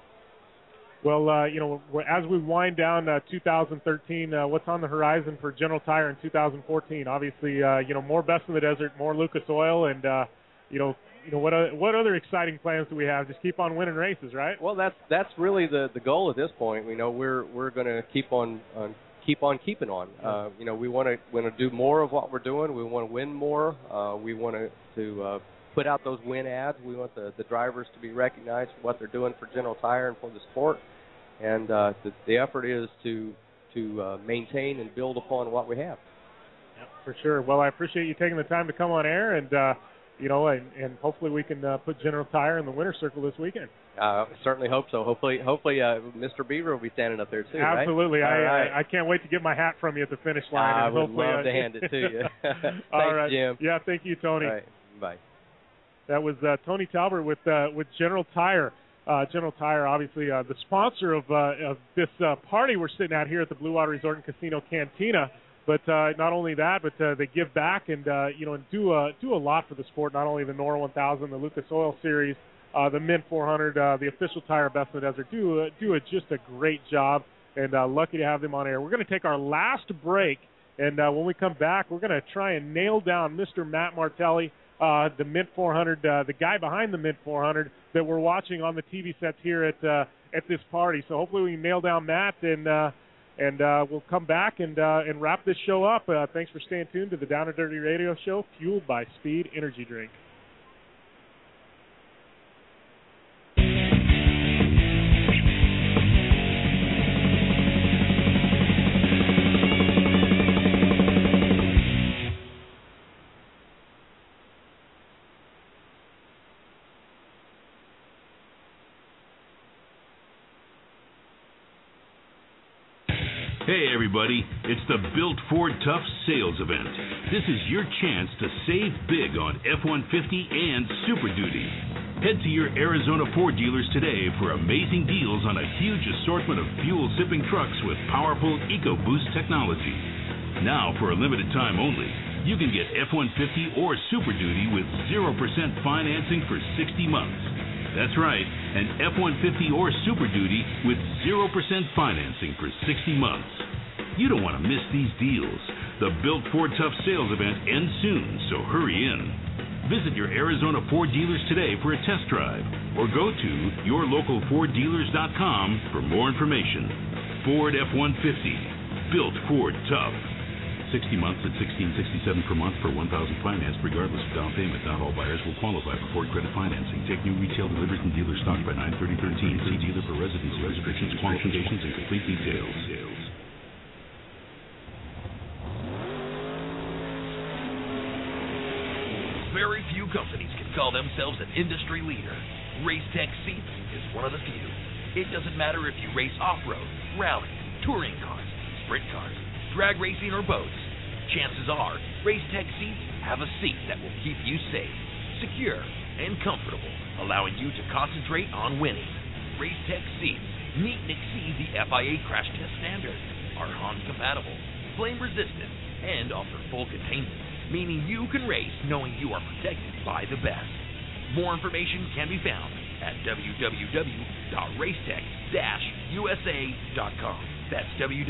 Well, you know, as we wind down 2013, what's on the horizon for General Tire in 2014? Obviously, you know, more Best in the Desert, more Lucas Oil, and you know, what other exciting plans do we have? Just keep on winning races, right? Well, that's really the goal at this point. We know we're going to keep on keeping on. You know, we want to do more of what we're doing. We want to win more. We want to put out those win ads. We want the drivers to be recognized for what they're doing for General Tire and for the sport. And the effort is to maintain and build upon what we have. Yeah, for sure. Well, I appreciate you taking the time to come on air, and you know, and hopefully we can put General Tire in the winner's circle this weekend. Certainly hope so. Hopefully, Mr. Beaver will be standing up there too. Absolutely. Right? I can't wait to get my hat from you at the finish line. I and would love to hand it to you. Thanks, all right, Jim. Yeah, thank you, Tony. All right. Bye. That was Tony Talbert with General Tire. General Tire, obviously the sponsor of this party we're sitting at here at the Blue Water Resort and Casino Cantina. But not only that, but they give back and you know, and do a lot for the sport. Not only the NORA 1000, the Lucas Oil Series, the Mint 400, the official tire Best in the Desert do just a great job. And lucky to have them on air. We're going to take our last break, and when we come back, we're going to try and nail down Mr. Matt Martelli, the Mint 400, the guy behind the Mint 400 that we're watching on the TV sets here at this party. So hopefully we can nail down Matt, and we'll come back and wrap this show up. Thanks for staying tuned to the Down and Dirty Radio Show, fueled by Speed Energy Drink. Hey everybody, it's the Built Ford Tough Sales Event. This is your chance to save big on F-150 and Super Duty. Head to your Arizona Ford dealers today for amazing deals on a huge assortment of fuel-sipping trucks with powerful EcoBoost technology. Now, for a limited time only, you can get F-150 or Super Duty with 0% financing for 60 months. That's right, an F-150 or Super Duty with 0% financing for 60 months. You don't want to miss these deals. The Built Ford Tough Sales Event ends soon, so hurry in. Visit your Arizona Ford dealers today for a test drive, or go to yourlocalforddealers.com for more information. Ford F-150, Built Ford Tough. 60 months at $16.67 per month for 1,000 financed, regardless of down payment. Not all buyers will qualify for Ford credit financing. Take new retail delivered from dealer stock by 9/30/13. See dealer for residency restrictions, qualifications, and complete details. Very few companies can call themselves an industry leader. Racetech Seats is one of the few. It doesn't matter if you race off-road, rally, touring cars, sprint cars, drag racing, or boats. Chances are, Racetech Seats have a seat that will keep you safe, secure, and comfortable, allowing you to concentrate on winning. Racetech Seats meet and exceed the FIA crash test standard, are HON compatible, flame resistant, and offer full containment, meaning you can race knowing you are protected by the best. More information can be found at www.racetech-usa.com. That's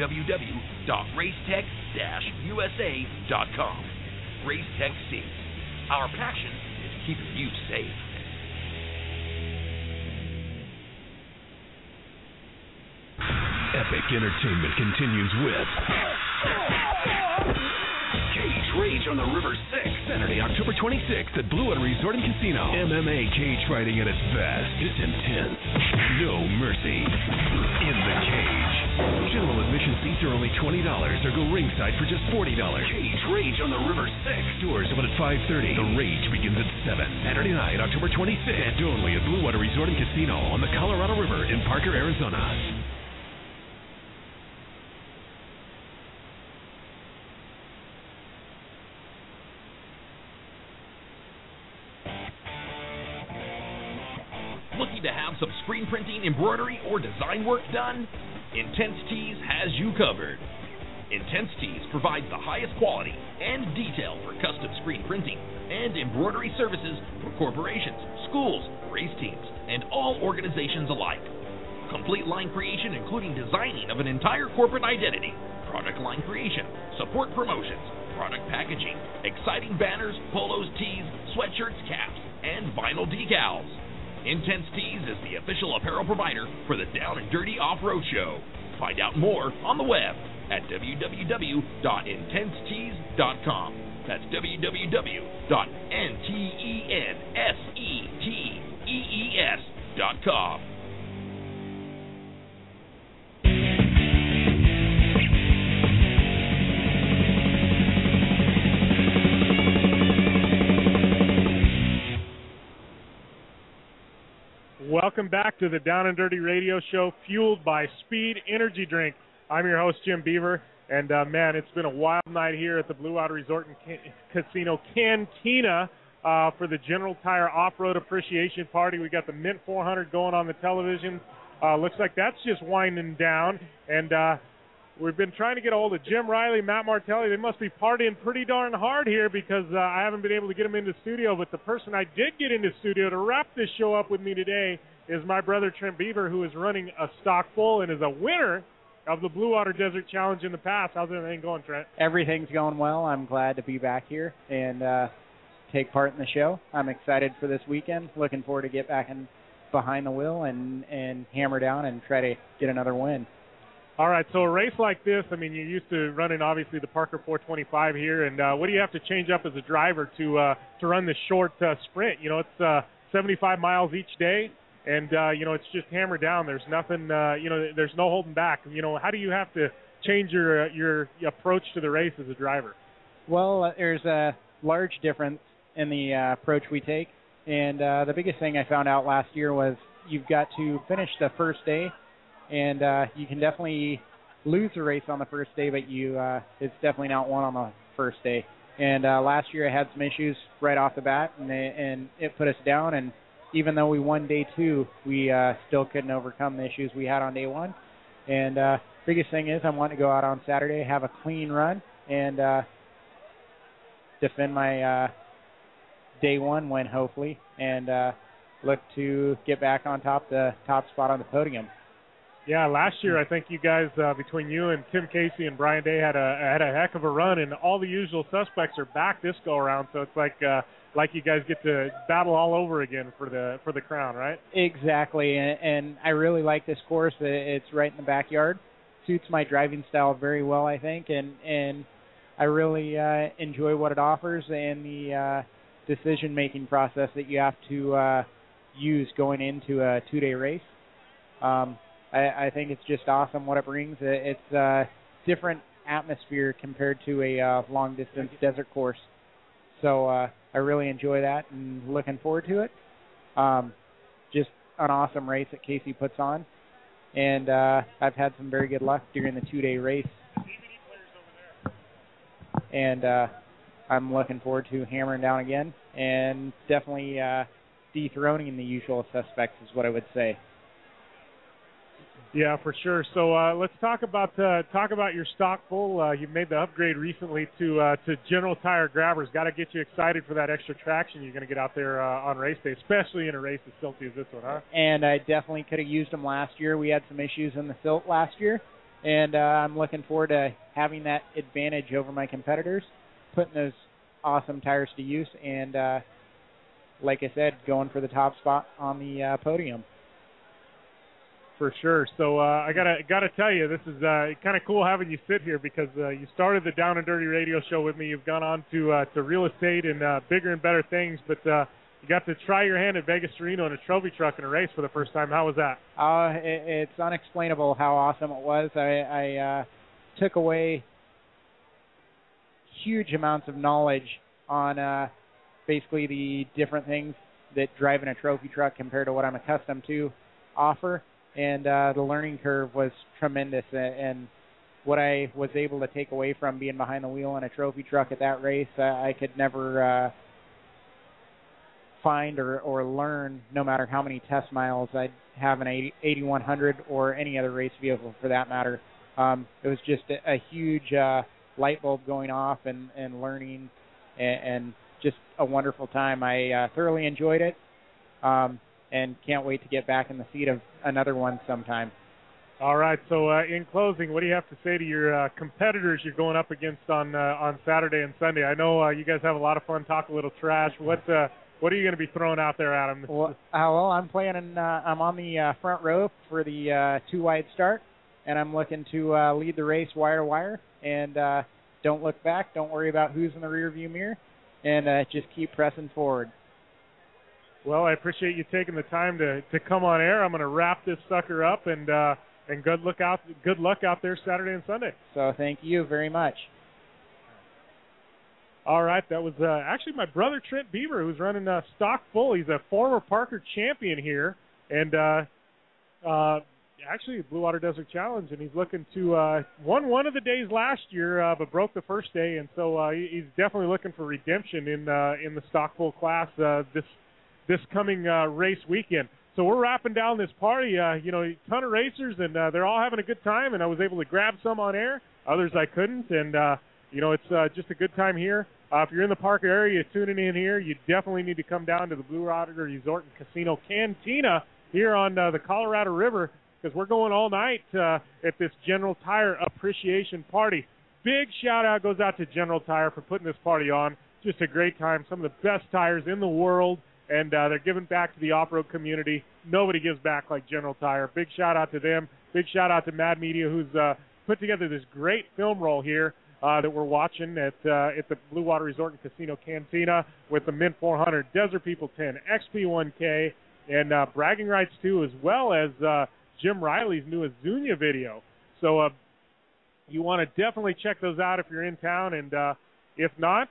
www.racetech-usa.com. Racetech Seats. Our passion is keeping you safe. Epic entertainment continues with Cage Rage on the River 6, Saturday, October 26th at Blue Water Resort and Casino. MMA cage fighting at its best. It's intense. No mercy. In the cage. General admission seats are only $20 or go ringside for just $40. Cage Rage on the River 6. Doors open at 5:30. The Rage begins at 7. Saturday night, October 26th. And only at Blue Water Resort and Casino on the Colorado River in Parker, Arizona. Looking to have some screen printing, embroidery, or design work done? Intense Tees has you covered. Intense Tees provides the highest quality and detail for custom screen printing and embroidery services for corporations, schools, race teams, and all organizations alike. Complete line creation including designing of an entire corporate identity, product line creation, support promotions, product packaging, exciting banners, polos, tees, sweatshirts, caps, and vinyl decals. Intense Tees is the official apparel provider for the Down and Dirty Off-Road Show. Find out more on the web at www.intensetees.com. That's www.intensetees.com. Welcome back to the Down and Dirty Radio Show, fueled by Speed Energy Drink. I'm your host, Jim Beaver, and man, it's been a wild night here at the Blue Water Resort and Casino Cantina for the General Tire Off-Road Appreciation Party. We got the Mint 400 going on the television. Looks like that's just winding down, and we've been trying to get a hold of Jim Riley, Matt Martelli. They must be partying pretty darn hard here because I haven't been able to get them into studio. But the person I did get into studio to wrap this show up with me today is my brother Trent Beaver, who is running a stock full and is a winner of the Blue Water Desert Challenge in the past. How's everything going, Trent? Everything's going well. I'm glad to be back here and take part in the show. I'm excited for this weekend. Looking forward to get back in behind the wheel and hammer down and try to get another win. All right, so a race like this, I mean, you're used to running, obviously, the Parker 425 here, and what do you have to change up as a driver to run this short sprint? You know, it's 75 miles each day, and, you know, it's just hammer down. There's nothing, you know, there's no holding back. You know, how do you have to change your approach to the race as a driver? Well, there's a large difference in the approach we take, and the biggest thing I found out last year was you've got to finish the first day, and you can definitely lose a race on the first day, but it's definitely not won on the first day. And last year I had some issues right off the bat, and it put us down. And even though we won day 2, we still couldn't overcome the issues we had on day 1. And biggest thing is I want to go out on Saturday, have a clean run, and defend my day 1 win, hopefully, and look to get back on the top spot on the podium. Yeah, last year I think you guys, between you and Tim Casey and Brian Day, had a heck of a run, and all the usual suspects are back this go around. So it's like you guys get to battle all over again for the crown, right? Exactly, and I really like this course. It's right in the backyard. Suits my driving style very well, I think, and I really enjoy what it offers and the decision-making process that you have to use going into a 2-day race. I think it's just awesome what it brings. It's a different atmosphere compared to a long-distance desert course. So I really enjoy that and looking forward to it. Just an awesome race that Casey puts on. And I've had some very good luck during the 2-day race. And I'm looking forward to hammering down again and definitely dethroning the usual suspects is what I would say. Yeah, for sure. So let's talk about your stock full. You made the upgrade recently to General Tire Grabbers. Got to get you excited for that extra traction you're going to get out there on race day, especially in a race as silty as this one, huh? And I definitely could have used them last year. We had some issues in the silt last year, and I'm looking forward to having that advantage over my competitors, putting those awesome tires to use, and like I said, going for the top spot on the podium. For sure. So I gotta tell you, this is kind of cool having you sit here because you started the Down and Dirty radio show with me. You've gone on to real estate and bigger and better things, but you got to try your hand at Vegas to Reno in a trophy truck in a race for the first time. How was that? It's unexplainable how awesome it was. I took away huge amounts of knowledge on basically the different things that driving a trophy truck compared to what I'm accustomed to offer. And the learning curve was tremendous. And what I was able to take away from being behind the wheel in a trophy truck at that race, I could never find or learn, no matter how many test miles I'd have an 8100 or any other race vehicle for that matter. It was just a huge light bulb going off and learning and just a wonderful time. I thoroughly enjoyed it. And can't wait to get back in the seat of another one sometime. All right. So in closing, what do you have to say to your competitors you're going up against on Saturday and Sunday? I know you guys have a lot of fun, talk a little trash. What are you going to be throwing out there, Adam? Well, I'm playing. I'm on the front row for the 2-wide start, and I'm looking to lead the race wire to wire. And don't look back. Don't worry about who's in the rearview mirror, and just keep pressing forward. Well, I appreciate you taking the time to come on air. I'm going to wrap this sucker up, and good luck out there Saturday and Sunday. So thank you very much. All right, that was actually my brother Trent Bieber, who's running stock full. He's a former Parker champion here, and actually Blue Water Desert Challenge, and he's looking to won one of the days last year, but broke the first day, and so he's definitely looking for redemption in the stock full class this coming race weekend. So we're wrapping down this party, a ton of racers, and they're all having a good time, and I was able to grab some on air. Others I couldn't, and, it's just a good time here. If you're in the Parker area, tuning in here, you definitely need to come down to the Blue Water Resort and Casino Cantina here on the Colorado River because we're going all night at this General Tire Appreciation Party. Big shout-out goes out to General Tire for putting this party on. Just a great time. Some of the best tires in the world. And they're giving back to the off-road community. Nobody gives back like General Tire. Big shout-out to them. Big shout-out to Mad Media, who's put together this great film roll here that we're watching at the Blue Water Resort and Casino Cantina with the Mint 400, Desert People 10, XP1K, and bragging rights, too, as well as Jim Riley's new Azunia video. So you want to definitely check those out if you're in town. And if not,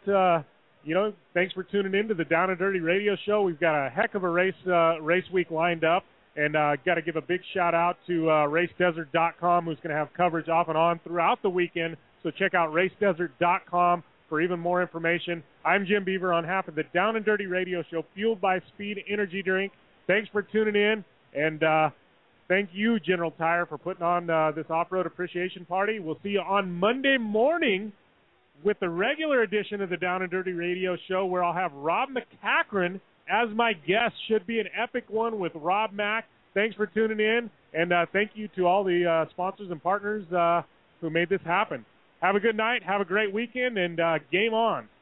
thanks for tuning in to the Down and Dirty radio show. We've got a heck of a race week lined up. And got to give a big shout-out to RaceDesert.com, who's going to have coverage off and on throughout the weekend. So check out RaceDesert.com for even more information. I'm Jim Beaver on behalf of the Down and Dirty Radio Show, fueled by Speed Energy Drink. Thanks for tuning in, and thank you, General Tire, for putting on this off-road appreciation party. We'll see you on Monday morning with the regular edition of the Down and Dirty Radio Show, where I'll have Rob McCachran as my guest. Should be an epic one with Rob Mack. Thanks for tuning in, and thank you to all the sponsors and partners who made this happen. Have a good night, have a great weekend, and game on.